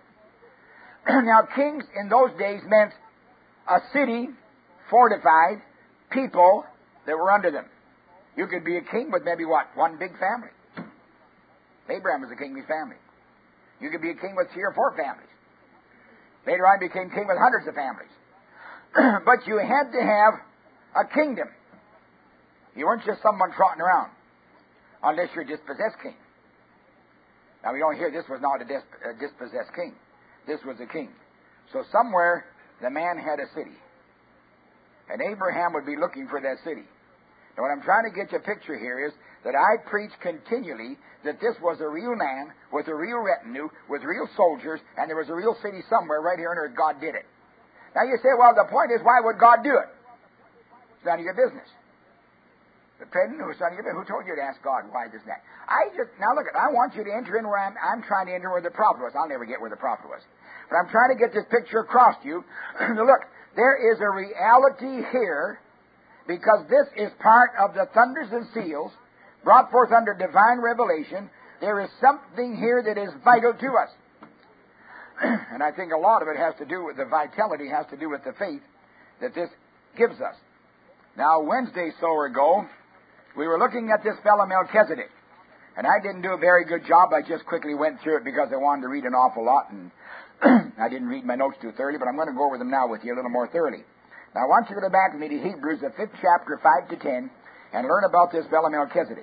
Now, kings in those days meant a city, fortified, people that were under them. You could be a king with maybe, what, one big family. Abraham was a king of his family. You could be a king with three or four families. Later on, he became king with hundreds of families. But you had to have a kingdom. You weren't just someone trotting around, unless you're a dispossessed king. Now, we don't hear this was not a, dis- a dispossessed king. This was a king. So somewhere, the man had a city. And Abraham would be looking for that city. Now, what I'm trying to get you a picture here is that I preach continually that this was a real man with a real retinue, with real soldiers, and there was a real city somewhere right here on earth. God did it. Now, you say, well, the point is, why would God do it? It's none of your business. The president who's none of your business. Who told you to ask God why this and that? I just, now look, I want you to enter in where I'm, I'm trying to enter where the prophet was. I'll never get where the prophet was. But I'm trying to get this picture across to you. Look, there is a reality here, because this is part of the thunders and seals brought forth under divine revelation. There is something here that is vital to us. And I think a lot of it has to do with the vitality, has to do with the faith that this gives us. Now, Wednesday so ago, we were looking at this fellow Melchizedek. And I didn't do a very good job. I just quickly went through it because I wanted to read an awful lot. And I didn't read my notes too thoroughly, but I'm going to go over them now with you a little more thoroughly. Now, I want you to go back with me to Hebrews, the fifth chapter, five to ten, and learn about this fellow Melchizedek.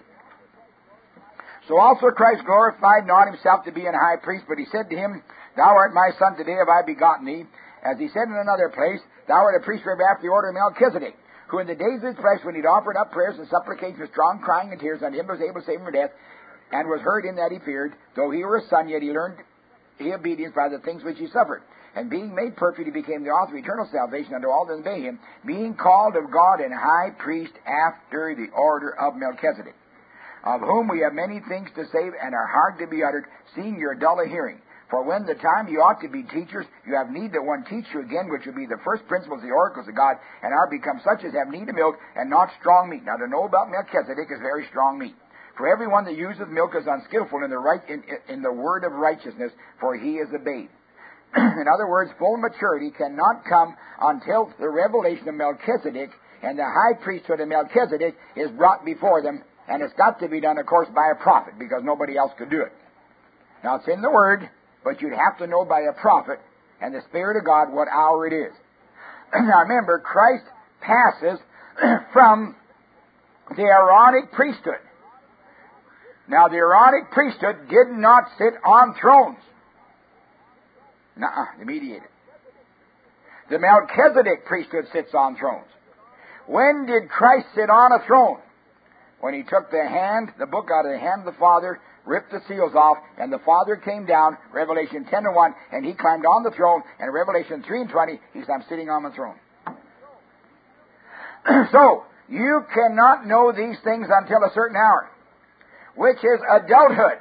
So also Christ glorified not himself to be an high priest, but he said to him, Thou art my son, today have I begotten thee. As he said in another place, Thou art a priest forever after the order of Melchizedek, who in the days of his flesh, when he'd offered up prayers and supplications with strong crying and tears unto him, was able to save him from death, and was heard in that he feared. Though he were a son, yet he learned he obedience by the things which he suffered. And being made perfect, he became the author of eternal salvation unto all that obey him, being called of God and high priest after the order of Melchizedek, of whom we have many things to say and are hard to be uttered, seeing you are dull of hearing. For when the time you ought to be teachers, you have need that one teach you again, which will be the first principles of the oracles of God, and are become such as have need of milk, and not strong meat. Now, to know about Melchizedek is very strong meat. For everyone that useth milk is unskillful in the right in, in the word of righteousness, for he is a babe. In other words, full maturity cannot come until the revelation of Melchizedek and the high priesthood of Melchizedek is brought before them, and it's got to be done, of course, by a prophet, because nobody else could do it. Now, it's in the Word, but you'd have to know by a prophet and the Spirit of God what hour it is. Now, remember, Christ passes from the Aaronic priesthood. Now, the Aaronic priesthood did not sit on thrones. Nuh-uh, the mediator. The Melchizedek priesthood sits on thrones. When did Christ sit on a throne? When he took the hand, the book out of the hand of the Father, ripped the seals off, and the Father came down, Revelation ten and one, and he climbed on the throne, and Revelation three and twenty, he said, I'm sitting on the throne. So, you cannot know these things until a certain hour, which is adulthood,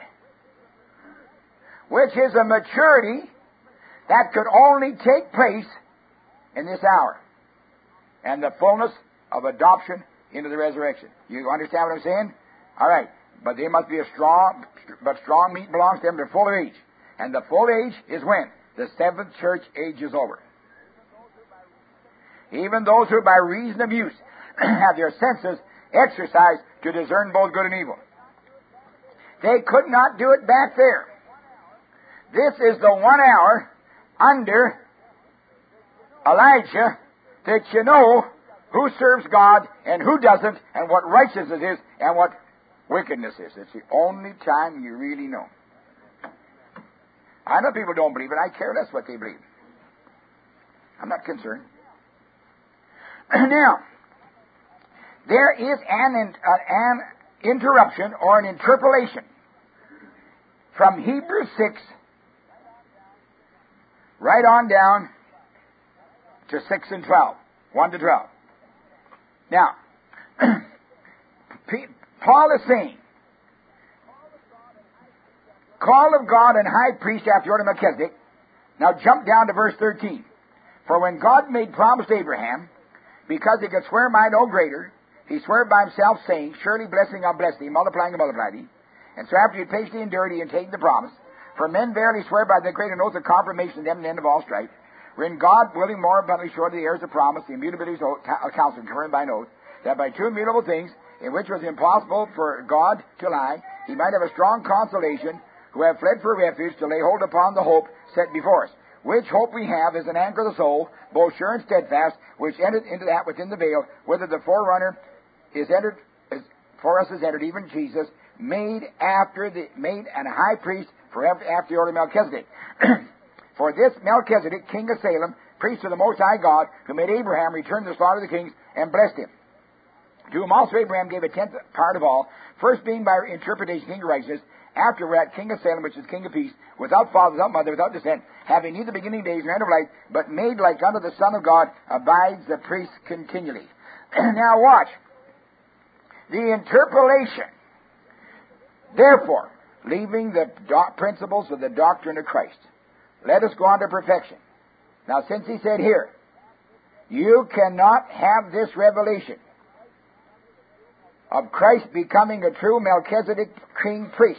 which is a maturity that could only take place in this hour, and the fullness of adoption into the resurrection. You understand what I'm saying? All right. But they must be a strong, but strong meat belongs to them to full age. And the full age is when? The seventh church age is over. Even those who by reason of use have their senses exercised to discern both good and evil. They could not do it back there. This is the one hour under Elijah that you know who serves God and who doesn't, and what righteousness is and what wickedness is. It's the only time you really know. I know people don't believe it. I care less what they believe. I'm not concerned. Now, there is an, uh, an interruption or an interpolation from Hebrews six right on down to six and twelve, one to twelve. Now, Paul is saying, call of God and high priest after the order of Melchizedek. Now jump down to verse thirteen. For when God made promise to Abraham, because he could swear by no greater, he swore by himself, saying, surely blessing I'll bless thee, multiplying I'll multiply thee. And so after he had patiently endured, he had taken the promise. For men verily swear by the greater oath of confirmation of them the end of all strife. Wherein God, willing more abundantly, showed to the heirs of promise, the immutability of his oath, counsel confirmed by an oath, that by two immutable things, in which it was impossible for God to lie, he might have a strong consolation, who have fled for refuge, to lay hold upon the hope set before us. Which hope we have is an anchor of the soul, both sure and steadfast, which entered into that within the veil, whither the forerunner is entered, is, for us is entered, even Jesus, made after the made an high priest forever after the order of Melchizedek. For this Melchizedek, king of Salem, priest of the Most High God, who made Abraham return the slaughter of the kings and blessed him. To whom also Abraham gave a tenth part of all, first being by interpretation king of righteousness, afterward king of Salem, which is king of peace, without father, without mother, without descent, having neither beginning days nor end of life, but made like unto the Son of God, abides the priest continually. Now watch. The interpolation. Therefore, leaving the do- principles of the doctrine of Christ, let us go on to perfection. Now, since he said here, you cannot have this revelation of Christ becoming a true Melchizedek king priest.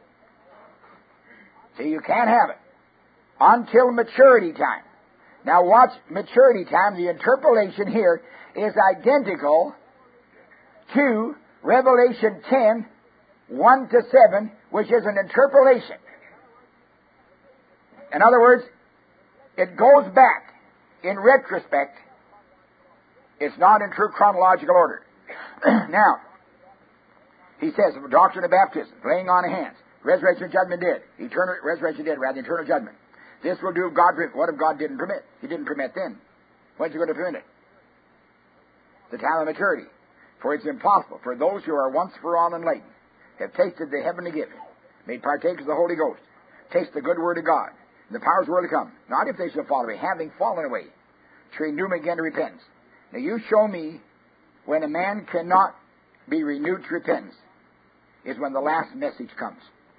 See, you can't have it until maturity time. Now watch maturity time. The interpolation here is identical to Revelation ten, one to seven, which is an interpolation. In other words, it goes back in retrospect. It's not in true chronological order. Now, he says, doctrine of baptism, laying on of hands, resurrection, judgment, dead, eternal resurrection, dead, rather eternal judgment. This will do if God. What if God didn't permit? He didn't permit then. When's he going to permit it? The time of maturity. For it's impossible for those who are once for all enlightened, have tasted the heavenly gift, made partakers of the Holy Ghost, taste the good word of God, and the powers of the world to come. Not if they shall fall away, having fallen away, to renew them again to repentance. Now you show me when a man cannot be renewed to repentance is when the last message comes.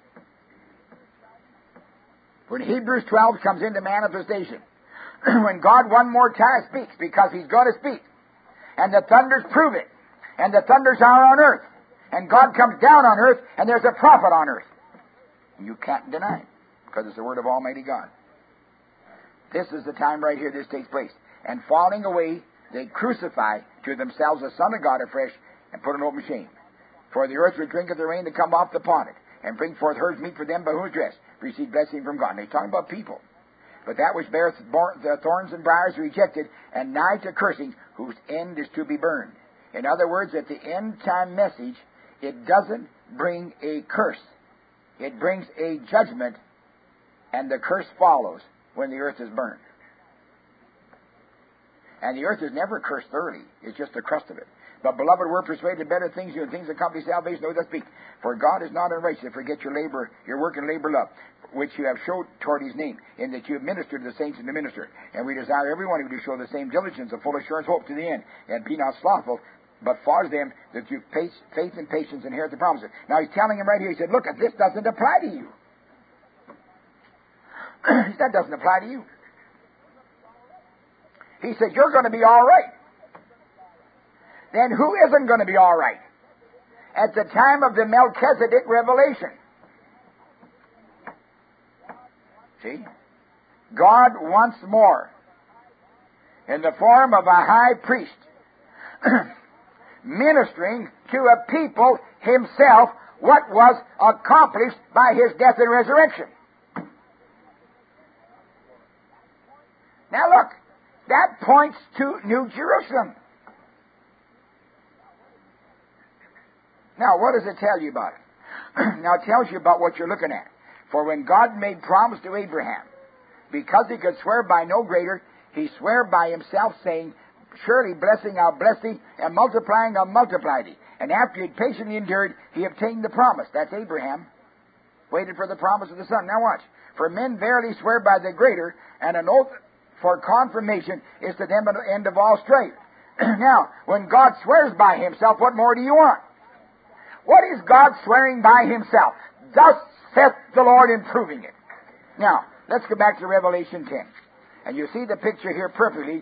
When Hebrews twelve comes into manifestation, when God one more time speaks, because he's going to speak, and the thunders prove it, and the thunders are on earth, and God comes down on earth, and there's a prophet on earth. You can't deny it, because it's the word of Almighty God. This is the time right here this takes place. And falling away, they crucify to themselves the Son of God afresh, and put an open shame. For the earth will drink of the rain that come off upon it, and bring forth herds meet for them by whom is dressed, receive blessing from God. And they're talking about people. But that which beareth the thorns and briars rejected, and nigh to cursing, whose end is to be burned. In other words, at the end time message, it doesn't bring a curse. It brings a judgment, and the curse follows when the earth is burned. And the earth is never cursed thoroughly. It's just the crust of it. But, beloved, we're persuaded better things you and things that accompany salvation, though that speak. For God is not unrighteous to forget your labor, your work and labor love, which you have showed toward his name, in that you have ministered to the saints and the minister. And we desire every one of you to show the same diligence of full assurance, hope to the end, and be not slothful, but far them that you faith, faith and patience inherit the promises. Now he's telling him right here, he said, look, this doesn't apply to you. That doesn't apply to you. He said, you're going to be all right. Then who isn't going to be all right? at the time of the Melchizedek revelation. See? God once more, in the form of a high priest, ministering to a people himself what was accomplished by his death and resurrection. Now look, that points to New Jerusalem. Now, what does it tell you about it? Now, it tells you about what you're looking at. For when God made promise to Abraham, because he could swear by no greater, he swore by himself, saying, surely blessing I'll bless thee, and multiplying I'll multiply thee. And after he had patiently endured, he obtained the promise. That's Abraham. Waited for the promise of the Son. Now watch. For men verily swear by the greater, and an oath for confirmation is to them an end of all strife. Now, when God swears by himself, what more do you want? What is God swearing by himself? Thus saith the Lord, in proving it. Now, let's go back to Revelation ten. And you see the picture here perfectly.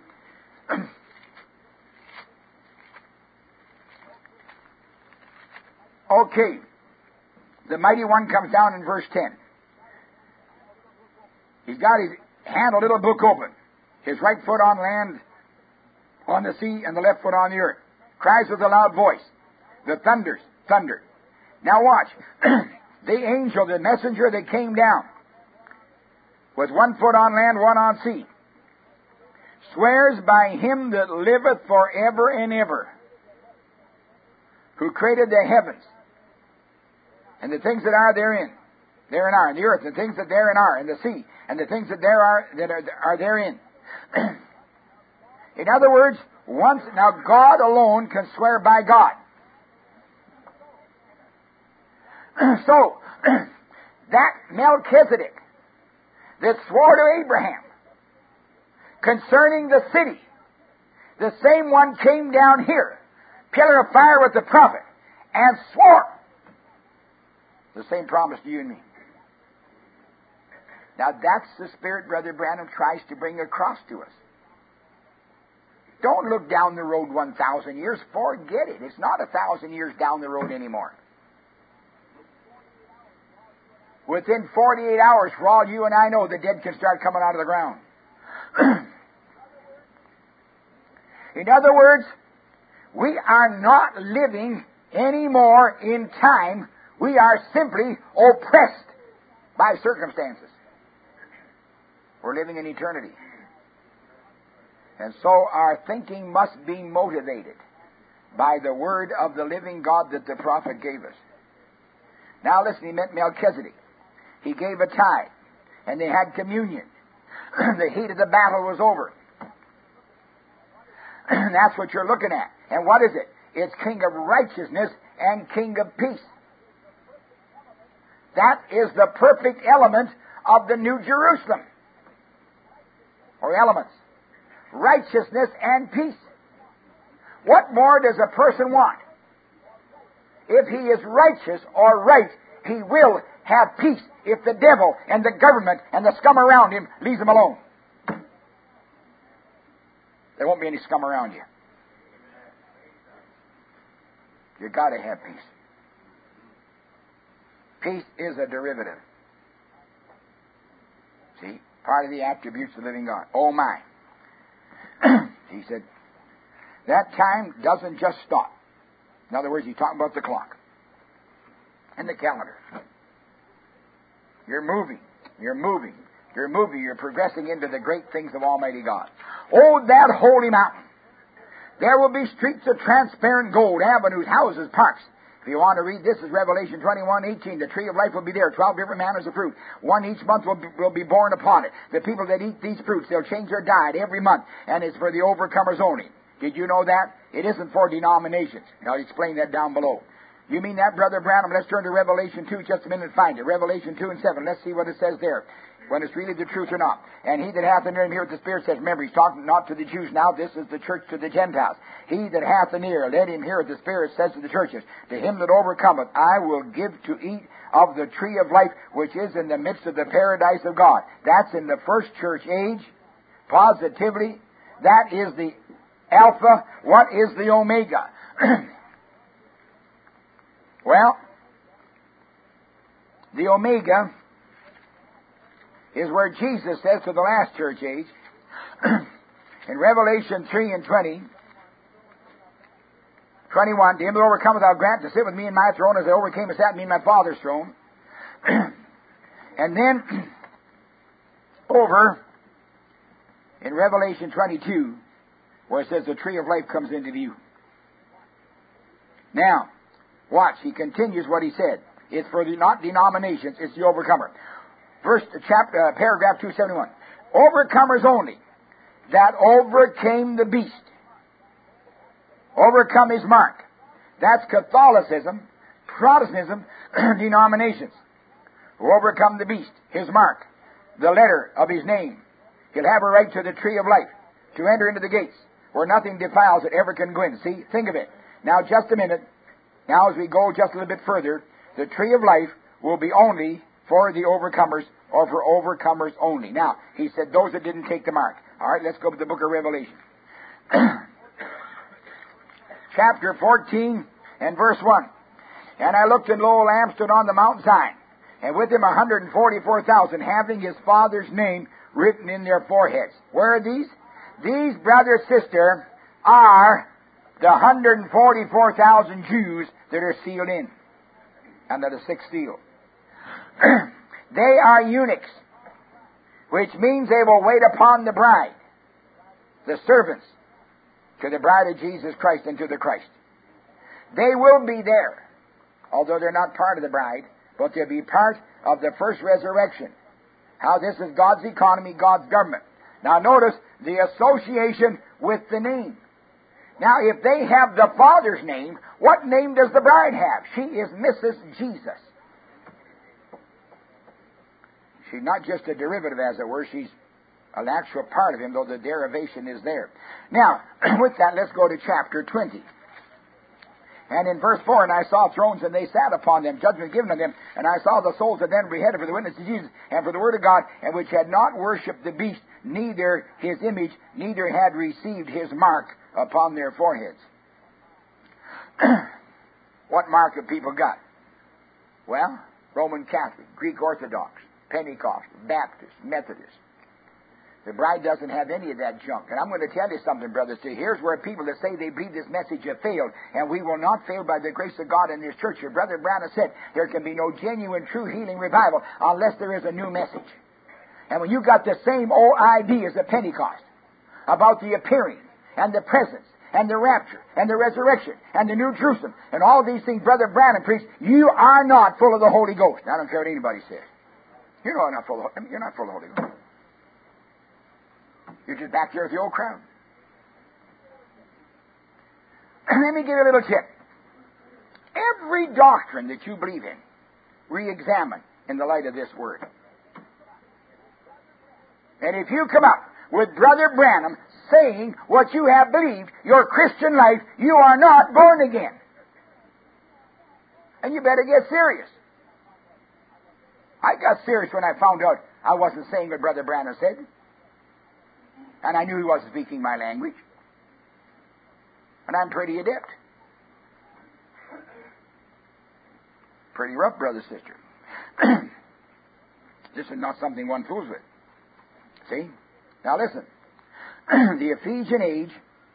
Okay. The mighty one comes down in verse ten. He's got his hand, a little book open. His right foot on land, on the sea, and the left foot on the earth. Cries with a loud voice. The thunders, thunder. Now watch. The angel, the messenger that came down, with one foot on land, one on sea, swears by him that liveth forever and ever, who created the heavens, and the things that are therein, therein are, and the earth, and the things that therein are, and the sea, and the things that there are that are, are therein. In other words, once now God alone can swear by God. So that Melchizedek that swore to Abraham concerning the city, the same one came down here, pillar of fire with the prophet, and swore the same promise to you and me. Now that's the spirit Brother Branham tries to bring across to us. Don't look down the road one thousand years. Forget it. It's not a thousand years down the road anymore. Within forty-eight hours, for all you and I know, the dead can start coming out of the ground. In other words, we are not living anymore in time. We are simply oppressed by circumstances. We're living in eternity. And so our thinking must be motivated by the word of the living God that the prophet gave us. Now listen, he met Melchizedek. He gave a tithe, and they had communion. The heat of the battle was over. That's what you're looking at. And what is it? It's King of Righteousness and King of Peace. That is the perfect element of the New Jerusalem. Or elements. Righteousness and peace. What more does a person want? If he is righteous or right, he will have peace if the devil and the government and the scum around him leaves him alone. There won't be any scum around you. You've got to have peace. Peace is a derivative. See? Part of the attributes of the living God. Oh my. He said, that time doesn't just stop. In other words, he's talking about the clock and the calendar. You're moving. You're moving. You're moving. You're progressing into the great things of Almighty God. Oh, that holy mountain. There will be streets of transparent gold, avenues, houses, parks. If you want to read this, is Revelation twenty-one eighteen. The tree of life will be there, twelve different manners of fruit. One each month will be, will be born upon it. The people that eat these fruits, they'll change their diet every month, and it's for the overcomers only. Did you know that? It isn't for denominations. And I'll explain that down below. You mean that, Brother Branham? Let's turn to Revelation two just a minute and find it. Revelation two and seven. Let's see what it says there, when it's really the truth or not. And he that hath an ear, and hear what the Spirit says. Remember, he's talking not to the Jews now. This is the church to the Gentiles. He that hath an ear, let him hear what the Spirit says to the churches. To him that overcometh, I will give to eat of the tree of life, which is in the midst of the paradise of God. That's in the first church age. Positively, that is the Alpha. What is the Omega? Well, the Omega is where Jesus says to the last church age, in Revelation three and twenty, twenty-one, to him that overcometh I'll grant to sit with me in my throne as I overcame and sat with me in my Father's throne. And then, over in Revelation twenty-two, where it says the tree of life comes into view. Now, watch, he continues what he said. It's for the not denominations, it's the overcomer. Verse, chapter, uh, paragraph two seventy-one. Overcomers only, that overcame the beast. Overcome his mark. That's Catholicism, Protestantism, denominations. Who overcome the beast, his mark, the letter of his name. He'll have a right to the tree of life, to enter into the gates, where nothing defiles it ever can go in. See, think of it. Now, just a minute. Now, as we go just a little bit further, the tree of life will be only for the overcomers, or for overcomers only. Now, he said those that didn't take the mark. All right, let's go to the book of Revelation. Chapter fourteen and verse one. And I looked, and lo, a Lamb stood on the Mount Zion, and with him a hundred and forty-four thousand, having his Father's name written in their foreheads. Where are these? These, brother, sister, are the one hundred and forty-four thousand Jews that are sealed in under the sixth seal. They are eunuchs, which means they will wait upon the bride, the servants, to the bride of Jesus Christ and to the Christ. They will be there, although they're not part of the bride, but they'll be part of the first resurrection. How this is God's economy, God's government. Now notice the association with the name. Now if they have the Father's name, what name does the bride have? She is Missus Jesus. She's not just a derivative, as it were. She's an actual part of him, though the derivation is there. Now, with that, let's go to chapter twenty. And in verse four, and I saw thrones, and they sat upon them, judgment given unto them. And I saw the souls of them beheaded for the witness of Jesus, and for the word of God, and which had not worshipped the beast, neither his image, neither had received his mark upon their foreheads. What mark have people got? Well, Roman Catholic, Greek Orthodox, Pentecost, Baptist, Methodist. The bride doesn't have any of that junk. And I'm going to tell you something, brothers. See, here's where people that say they believe this message have failed, and we will not fail by the grace of God in this church. Your brother Branham said there can be no genuine, true healing revival unless there is a new message. And when you got the same old ideas of Pentecost about the appearing and the presence and the rapture and the resurrection and the New Jerusalem and all these things Brother Branham preached, you are not full of the Holy Ghost. I don't care what anybody says. You're not full of, you're not full of the Holy Ghost. You're just back here with the old crowd. Let me give you a little tip. Every doctrine that you believe in, re-examine in the light of this word. And if you come up with Brother Branham saying what you have believed, your Christian life, you are not born again. And you better get serious. I got serious when I found out I wasn't saying what Brother Branham said. And I knew he wasn't speaking my language. And I'm pretty adept. Pretty rough, brother, sister. This is not something one fools with. See? Now listen. The Ephesian age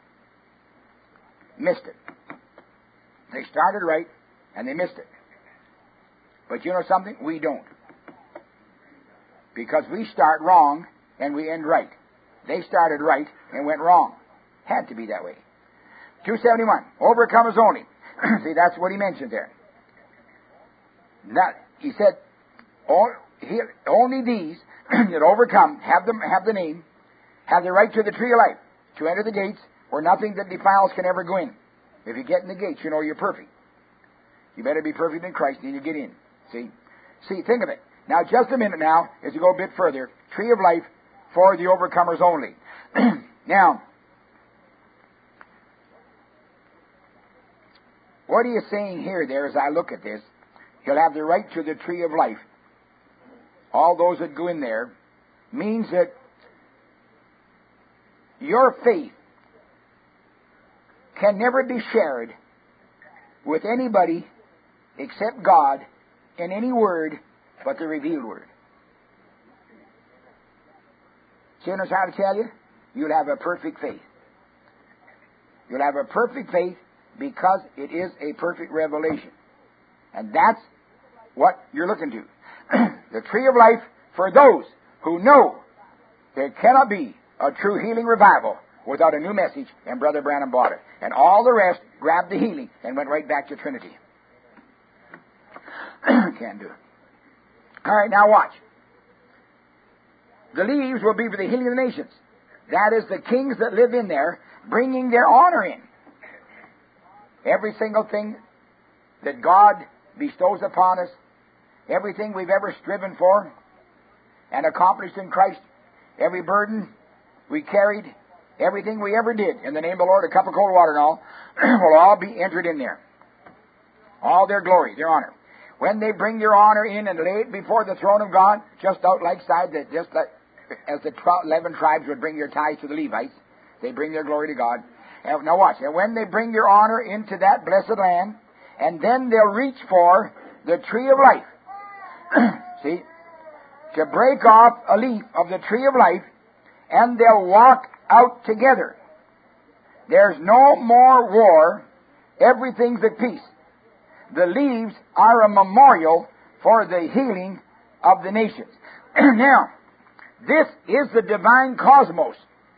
missed it. They started right, and they missed it. But you know something? We don't. Because we start wrong, and we end right. They started right and went wrong. Had to be that way. two seventy-one. Overcomers only. See, that's what he mentioned there. Now, he said, all, he, only these that overcome have the, have the name, have the right to the tree of life, to enter the gates where nothing that defiles can ever go in. If you get in the gates, you know you're perfect. You better be perfect in Christ, and you get in. See? See, think of it. Now, just a minute now, as you go a bit further, tree of life, for the overcomers only. Now, what are you saying here there as I look at this? He'll have the right to the tree of life. All those that go in there means that your faith can never be shared with anybody accept God in any word but the revealed word. See what I'm trying to tell you? You'll have a perfect faith. You'll have a perfect faith because it is a perfect revelation. And that's what you're looking to. The tree of life for those who know there cannot be a true healing revival without a new message, and Brother Branham bought it. And all the rest grabbed the healing and went right back to Trinity. Can't do it. All right, now watch. The leaves will be for the healing of the nations. That is the kings that live in there, bringing their honor in. Every single thing that God bestows upon us, everything we've ever striven for and accomplished in Christ, every burden we carried, everything we ever did in the name of the Lord, a cup of cold water and all, will all be entered in there. All their glory, their honor. When they bring their honor in and lay it before the throne of God, just out like side, that just like as the eleven tribes would bring their tithes to the Levites, they bring their glory to God. And now watch. And when they bring their honor into that blessed land, and then they'll reach for the tree of life. See? To break off a leaf of the tree of life, and they'll walk out together. There's no more war. Everything's at peace. The leaves are a memorial for the healing of the nations. Now, this is the divine cosmos.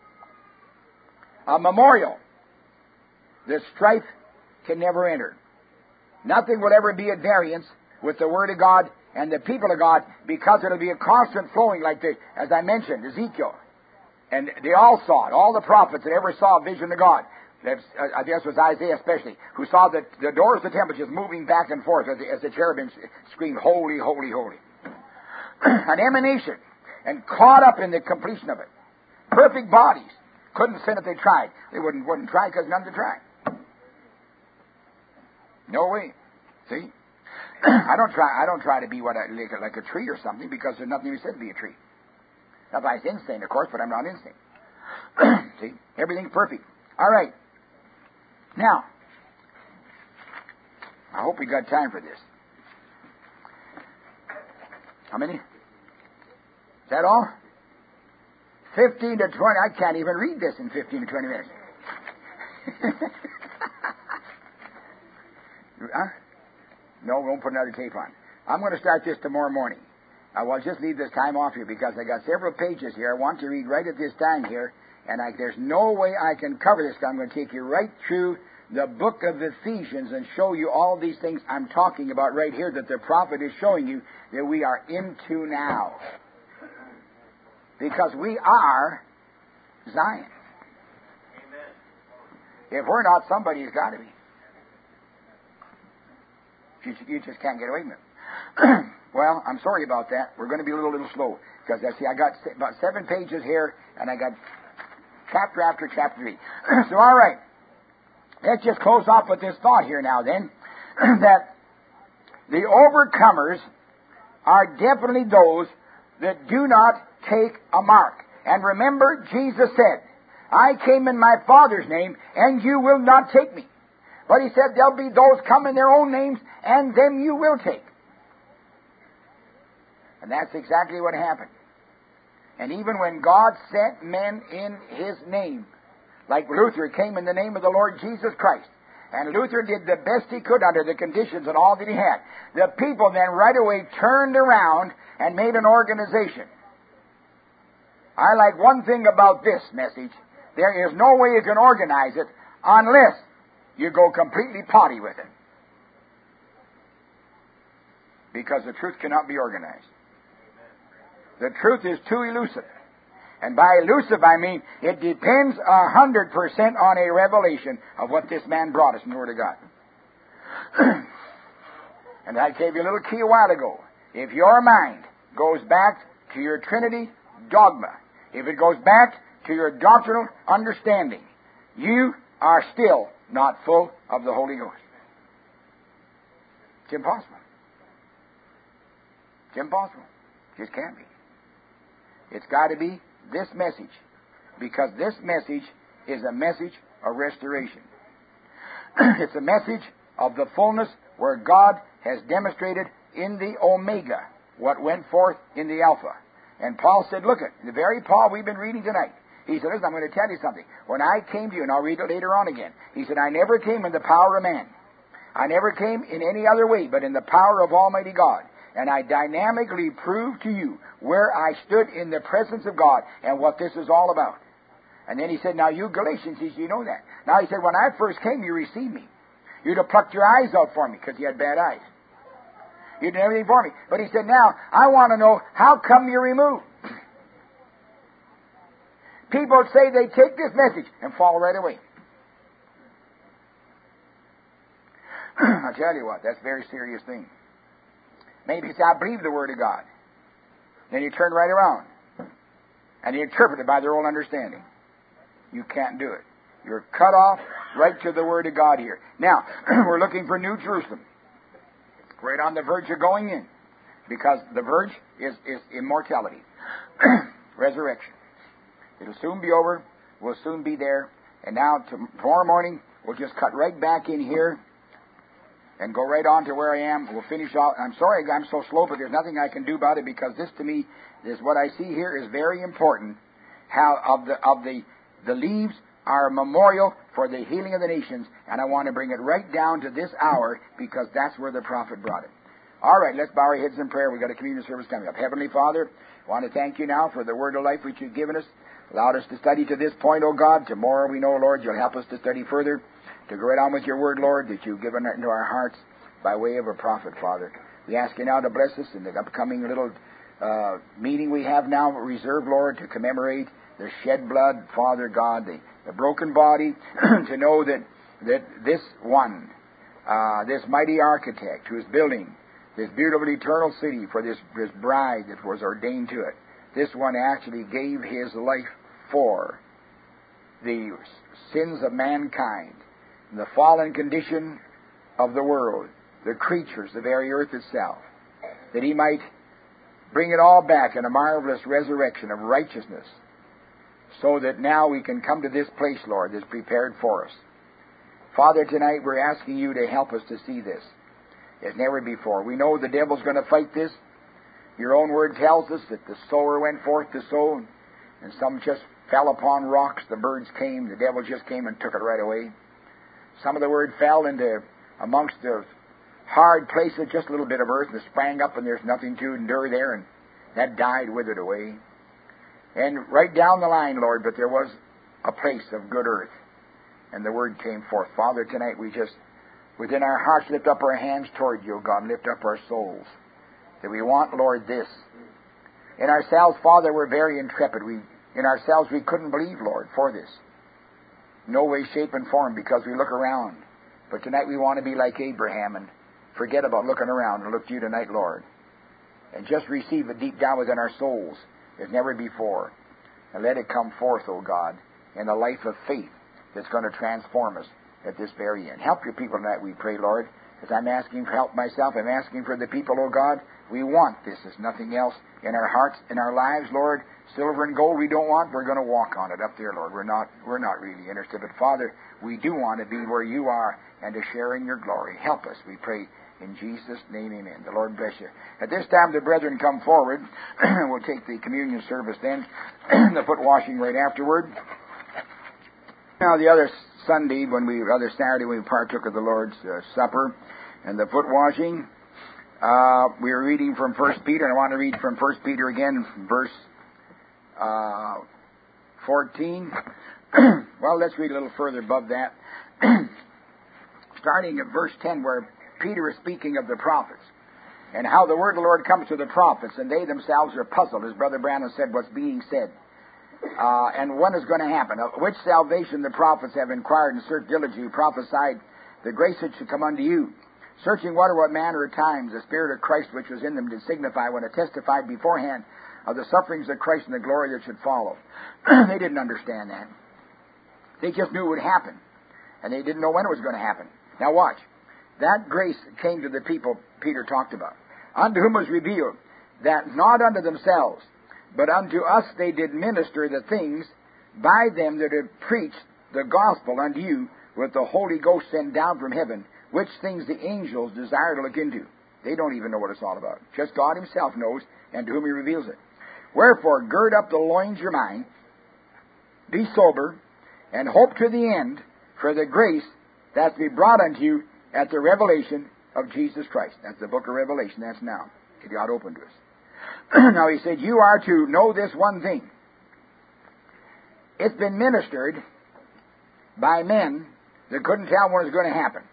A memorial. The strife can never enter. Nothing will ever be at variance with the Word of God and the people of God, because it'll be a constant flowing, like the, as I mentioned, Ezekiel. And they all saw it. All the prophets that ever saw a vision of God. That's, uh, I guess it was Isaiah especially, who saw the, the doors of the temple just moving back and forth as the, as the cherubim screamed, holy, holy, holy. An emanation. And caught up in the completion of it. Perfect bodies. Couldn't sin if they tried. They wouldn't wouldn't try because none to try. No way. See? I don't try I don't try to be what I, like, like a tree or something, because there's nothing said to be a tree. Not by instinct, of course, but I'm not instinct. See? Everything's perfect. All right. Now, I hope we got time for this. How many? Is that all? Fifteen to twenty. I can't even read this in fifteen to twenty minutes. Huh? No, we won't put another tape on. I'm going to start this tomorrow morning. I will just leave this time off here because I got several pages here I want to read right at this time here, and I, there's no way I can cover this. I'm going to take you right through the book of Ephesians and show you all these things I'm talking about right here that the prophet is showing you that we are into now. Because we are Zion. Amen. If we're not, somebody's got to be. You, you just can't get away from it. Well, I'm sorry about that. We're going to be a little, little slow. Because, I see, I got about seven pages here, and I got chapter after chapter three. So, all right. Let's just close off with this thought here now, then. That the overcomers are definitely those that do not take a mark. And remember, Jesus said, I came in my Father's name, and you will not take me. But he said, there'll be those come in their own names, and them you will take. And that's exactly what happened. And even when God sent men in His name, like Luther came in the name of the Lord Jesus Christ, and Luther did the best he could under the conditions and all that he had, the people then right away turned around and made an organization. I like one thing about this message. There is no way you can organize it unless you go completely potty with it. Because the truth cannot be organized. The truth is too elusive. And by elusive, I mean it depends a hundred percent on a revelation of what this man brought us in the Word of God. And I gave you a little key a while ago. If your mind goes back to your Trinity dogma, if it goes back to your doctrinal understanding, you are still not full of the Holy Ghost. It's impossible. It's impossible. It just can't be. It's got to be this message, because this message is a message of restoration. It's a message of the fullness where God has demonstrated in the Omega what went forth in the Alpha. And Paul said, look at the very Paul we've been reading tonight. He said, listen, I'm going to tell you something. When I came to you, and I'll read it later on again, he said, I never came in the power of man. I never came in any other way but in the power of Almighty God. And I dynamically proved to you where I stood in the presence of God and what this is all about. And then he said, now you Galatians, he said, you know that. Now he said, when I first came, you received me. You'd have plucked your eyes out for me because you had bad eyes. You did everything for me. But he said, now, I want to know, how come you're removed? People say they take this message and fall right away. I tell you what, that's a very serious thing. Maybe you say, I believe the Word of God. Then you turn right around and you interpret it by their own understanding. You can't do it. You're cut off right to the Word of God here. Now, we're looking for New Jerusalem. Right on the verge of going in. Because the verge is, is immortality. Resurrection. It'll soon be over. We'll soon be there. And now, tomorrow morning, we'll just cut right back in here and go right on to where I am. We'll finish off. I'm sorry I'm so slow, but there's nothing I can do about it because this, to me, is what I see here is very important. How of the of the the leaves are a memorial for the healing of the nations, and I want to bring it right down to this hour because that's where the prophet brought it. All right, let's bow our heads in prayer. We've got a communion service coming up. Heavenly Father, I want to thank you now for the word of life which you've given us. Allowed us to study to this point, O God. Tomorrow we know, Lord, you'll help us to study further, to go right on with your word, Lord, that you've given into our hearts by way of a prophet, Father. We ask you now to bless us in the upcoming little uh, meeting we have now reserved, Lord, to commemorate the shed blood, Father God, the, the broken body, to know that, that this one, uh, this mighty architect who is building this beautiful eternal city for this, this bride that was ordained to it, this one actually gave his life for the sins of mankind, the fallen condition of the world, the creatures, the very earth itself, that he might bring it all back in a marvelous resurrection of righteousness, so that now we can come to this place, Lord, that's prepared for us. Father, tonight we're asking you to help us to see this as never before. We know the devil's going to fight this. Your own word tells us that the sower went forth to sow, and some just fell upon rocks. The birds came. The devil just came and took it right away. Some of the word fell into amongst the hard places, just a little bit of earth, and it sprang up, and there's nothing to endure there, and that died, withered away. And right down the line, Lord, but there was a place of good earth, and the word came forth. Father, tonight we just, within our hearts, lift up our hands toward you, God, lift up our souls, that we want, Lord, this. In ourselves, Father, we're very intrepid. We, in ourselves, we couldn't believe, Lord, for this. No way, shape, and form, because we look around. But tonight we want to be like Abraham and forget about looking around and look to you tonight, Lord, and just receive it deep down within our souls as never before. And let it come forth, O God, in a life of faith that's going to transform us at this very end. Help your people tonight, we pray, Lord. As I'm asking for help myself, I'm asking for the people, O God. We want this as nothing else in our hearts, in our lives, Lord. Silver and gold we don't want. We're going to walk on it up there, Lord. We're not, we're not really interested. But, Father, we do want to be where you are and to share in your glory. Help us, we pray. In Jesus' name, amen. The Lord bless you. At this time, the brethren come forward. We'll take the communion service then, the foot washing right afterward. Now, the other Sunday, when we, other Saturday, when we partook of the Lord's uh, Supper and the foot washing, uh, we were reading from First Peter, and I want to read from First Peter again, verse uh, fourteen. Well, let's read a little further above that. Starting at verse ten, where Peter is speaking of the prophets and how the word of the Lord comes to the prophets, and they themselves are puzzled, as Brother Branham said, what's being said. Uh, and when is going to happen? Of which salvation the prophets have inquired and searched diligently, prophesied the grace that should come unto you, searching what or what manner of times the Spirit of Christ which was in them did signify when it testified beforehand of the sufferings of Christ and the glory that should follow. They didn't understand that. They just knew it would happen, and they didn't know when it was going to happen. Now watch. That grace came to the people Peter talked about, unto whom was revealed that not unto themselves, but unto us they did minister the things by them that had preached the gospel unto you with the Holy Ghost sent down from heaven, which things the angels desire to look into. They don't even know what it's all about. Just God himself knows, and to whom he reveals it. Wherefore, gird up the loins of your mind, be sober, and hope to the end for the grace that be brought unto you at the revelation of Jesus Christ. That's the book of Revelation. That's now. It got open to us. Now he said, you are to know this one thing. It's been ministered by men that couldn't tell when it was going to happen.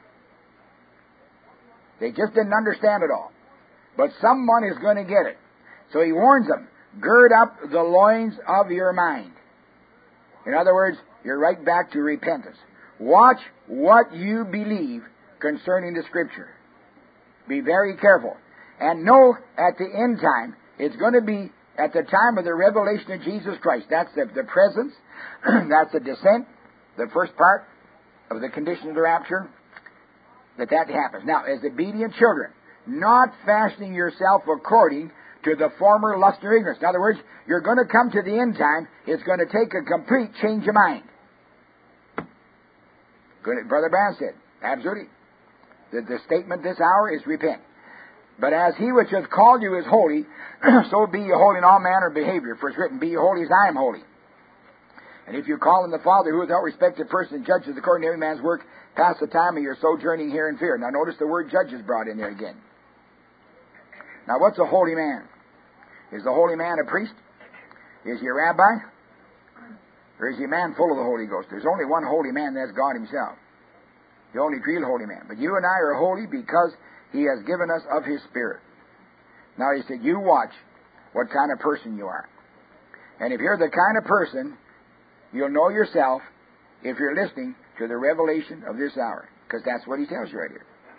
They just didn't understand it all. But someone is going to get it. So he warns them, gird up the loins of your mind. In other words, you're right back to repentance. Watch what you believe concerning the Scripture. Be very careful. And know at the end time, it's going to be at the time of the revelation of Jesus Christ. That's the, the presence. That's the descent, the first part of the condition of the rapture, that that happens. Now, as obedient children, not fashioning yourself according to the former lust of ignorance. In other words, you're going to come to the end time. It's going to take a complete change of mind. Good, Brother Branham said, absolutely. The, the statement this hour is repent. But as he which hath called you is holy, so be ye holy in all manner of behavior. For it's written, be ye holy as I am holy. And if you call on the Father, who without respect of person judges according to every man's work, pass the time of your sojourning here in fear. Now notice the word judge is brought in there again. Now what's a holy man? Is the holy man a priest? Is he a rabbi? Or is he a man full of the Holy Ghost? There's only one holy man, that's God himself. The only real holy man. But you and I are holy because he has given us of his Spirit. Now he said, you watch what kind of person you are. And if you're the kind of person, you'll know yourself if you're listening to the revelation of this hour. Because that's what he tells you right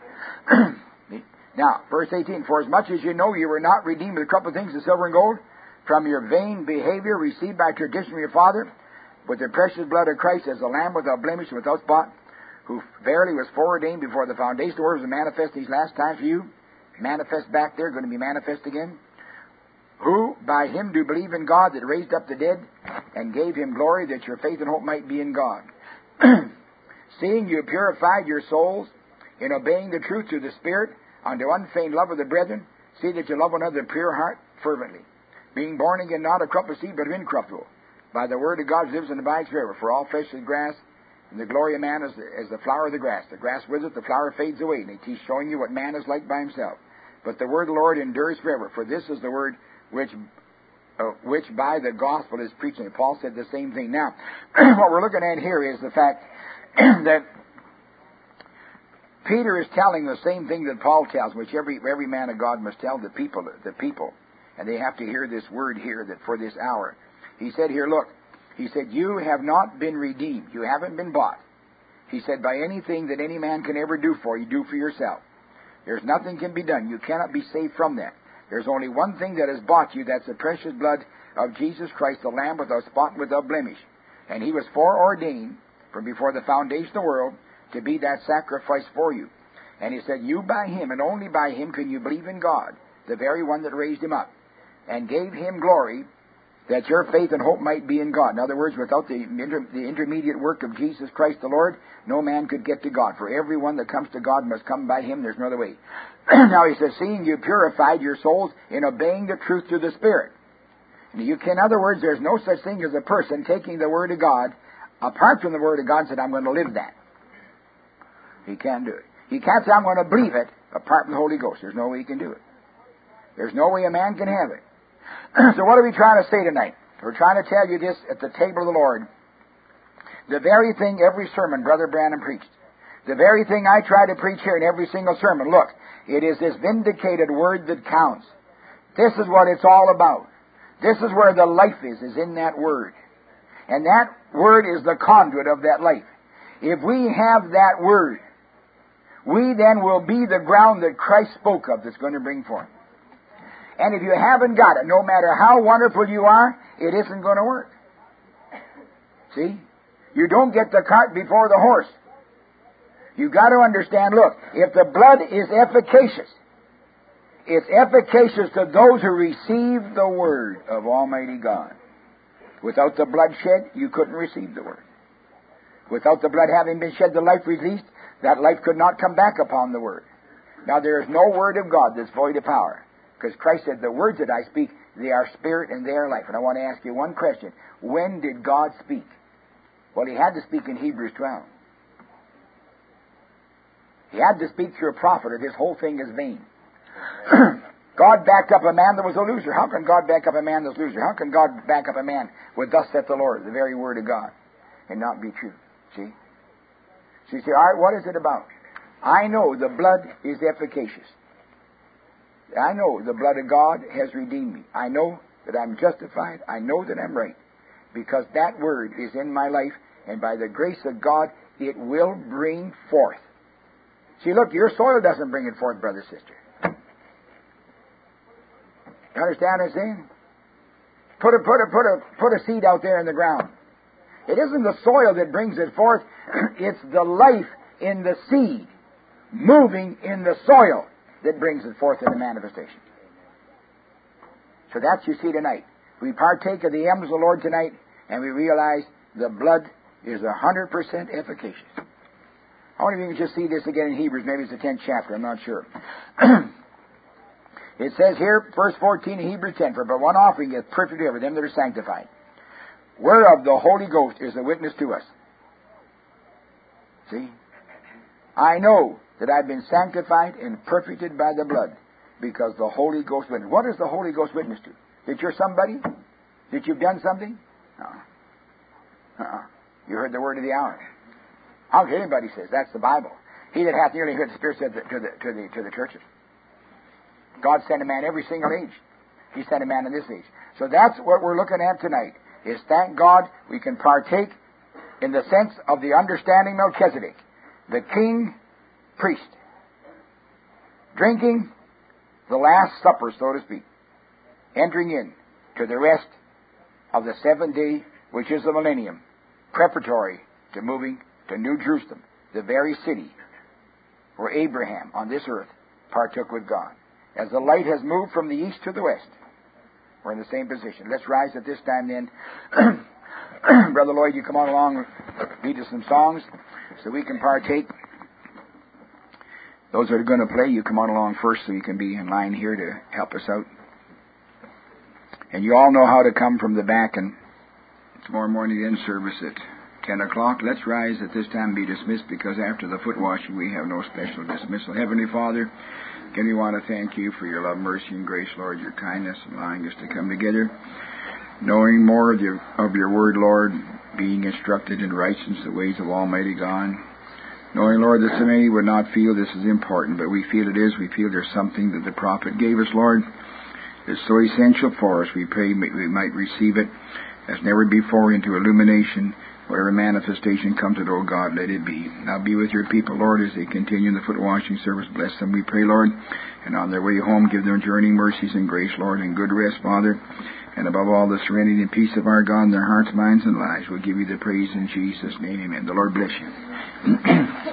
here. Now, verse eighteen, for as much as you know you were not redeemed with a couple of things of silver and gold, from your vain behavior received by tradition from your father, with the precious blood of Christ as a lamb without blemish and without spot, who verily was foreordained before the foundation of the world, was manifest these last times for you, manifest back there, going to be manifest again, who by him do believe in God that raised up the dead and gave him glory, that your faith and hope might be in God. Seeing you purified your souls in obeying the truth through the Spirit unto unfeigned love of the brethren, see that you love one another with pure heart fervently, being born again not of corruptible seed but of incorruptible, by the word of God which lives and abides forever. For all flesh is grass, and the glory of man is the, is the flower of the grass. The grass withers, the flower fades away. And he's showing you what man is like by himself. But the word of the Lord endures forever. For this is the word which uh, which by the gospel is preaching. And Paul said the same thing. Now, what we're looking at here is the fact that Peter is telling the same thing that Paul tells, which every every man of God must tell the people. The people, and they have to hear this word here that for this hour. He said here, look. He said, you have not been redeemed. You haven't been bought. He said, by anything that any man can ever do for you, do for yourself. There's nothing can be done. You cannot be saved from that. There's only one thing that has bought you. That's the precious blood of Jesus Christ, the Lamb without spot and without blemish. And he was foreordained from before the foundation of the world to be that sacrifice for you. And he said, you by him and only by him can you believe in God, the very one that raised him up, and gave him glory, that your faith and hope might be in God. In other words, without the, inter, the intermediate work of Jesus Christ the Lord, no man could get to God. For everyone that comes to God must come by him. There's no other way. Now he says, seeing you purified your souls in obeying the truth through the Spirit. And you can, in other words, there's no such thing as a person taking the Word of God, apart from the Word of God, and said, I'm going to live that. He can't do it. He can't say, I'm going to believe it, apart from the Holy Ghost. There's no way he can do it. There's no way a man can have it. So what are we trying to say tonight? We're trying to tell you this at the table of the Lord. The very thing every sermon Brother Branham preached. The very thing I try to preach here in every single sermon. Look, it is this vindicated word that counts. This is what it's all about. This is where the life is, is in that word. And that word is the conduit of that life. If we have that word, we then will be the ground that Christ spoke of that's going to bring forth. And if you haven't got it, no matter how wonderful you are, it isn't going to work. See? You don't get the cart before the horse. You've got to understand, look, if the blood is efficacious, it's efficacious to those who receive the Word of Almighty God. Without the blood shed, you couldn't receive the Word. Without the blood having been shed, the life released, that life could not come back upon the Word. Now, there is no Word of God that's void of power, because Christ said, the words that I speak, they are spirit and they are life. And I want to ask you one question. When did God speak? Well, He had to speak in Hebrews twelve. He had to speak through a prophet, or this whole thing is vain. God backed up a man that was a loser. How can God back up a man that's a loser? How can God back up a man with thus saith the Lord, the very word of God, and not be true? See? So you say, all right, what is it about? I know the blood is efficacious. I know the blood of God has redeemed me. I know that I'm justified. I know that I'm right. Because that word is in my life, and by the grace of God, it will bring forth. See, look, your soil doesn't bring it forth, brother, sister. You understand what I'm saying? Put a, put a, put a, put a seed out there in the ground. It isn't the soil that brings it forth. It's the life in the seed moving in the soil that brings it forth in the manifestation. So that's you see tonight. We partake of the M's of the Lord tonight, and we realize the blood is one hundred percent efficacious. I wonder if you can just see this again in Hebrews. Maybe it's the tenth chapter. I'm not sure. It says here, verse fourteen in Hebrews ten, for but one offering is perfect for them that are sanctified, whereof the Holy Ghost is a witness to us. See? I know that I've been sanctified and perfected by the blood, because the Holy Ghost witness. What is the Holy Ghost witness to? That you're somebody? That you've done something? No. Uh-uh. You heard the word of the hour. How can anybody says? That's the Bible. He that hath nearly heard the Spirit said to the, to the, to the churches. God sent a man every single age. He sent a man in this age. So that's what we're looking at tonight, is thank God we can partake in the sense of the understanding Melchizedek, the king priest, drinking the Last Supper, so to speak, entering in to the rest of the seventh day, which is the millennium, preparatory to moving to New Jerusalem, the very city where Abraham on this earth partook with God. As the light has moved from the east to the west, we're in the same position. Let's rise at this time then. Brother Lloyd, you come on along, lead us some songs so we can partake. Those that are going to play, you come on along first so you can be in line here to help us out. And you all know how to come from the back, and tomorrow morning in service at ten o'clock. Let's rise at this time and be dismissed, because after the foot washing we have no special dismissal. Heavenly Father, again we want to thank you for your love, mercy, and grace, Lord, your kindness, allowing us to come together, knowing more of your, of your word, Lord, being instructed in righteousness, the ways of Almighty God. Knowing, Lord, that so many would not feel this is important, but we feel it is. We feel there's something that the prophet gave us, Lord. It's so essential for us. We pray we might receive it as never before into illumination. Whatever manifestation comes to it, oh God, let it be. Now be with your people, Lord, as they continue the foot washing service. Bless them, we pray, Lord. And on their way home, give them journeying mercies and grace, Lord, and good rest, Father. And above all, the serenity and peace of our God in their hearts, minds, and lives. We'll give you the praise in Jesus' name. Amen. The Lord bless you.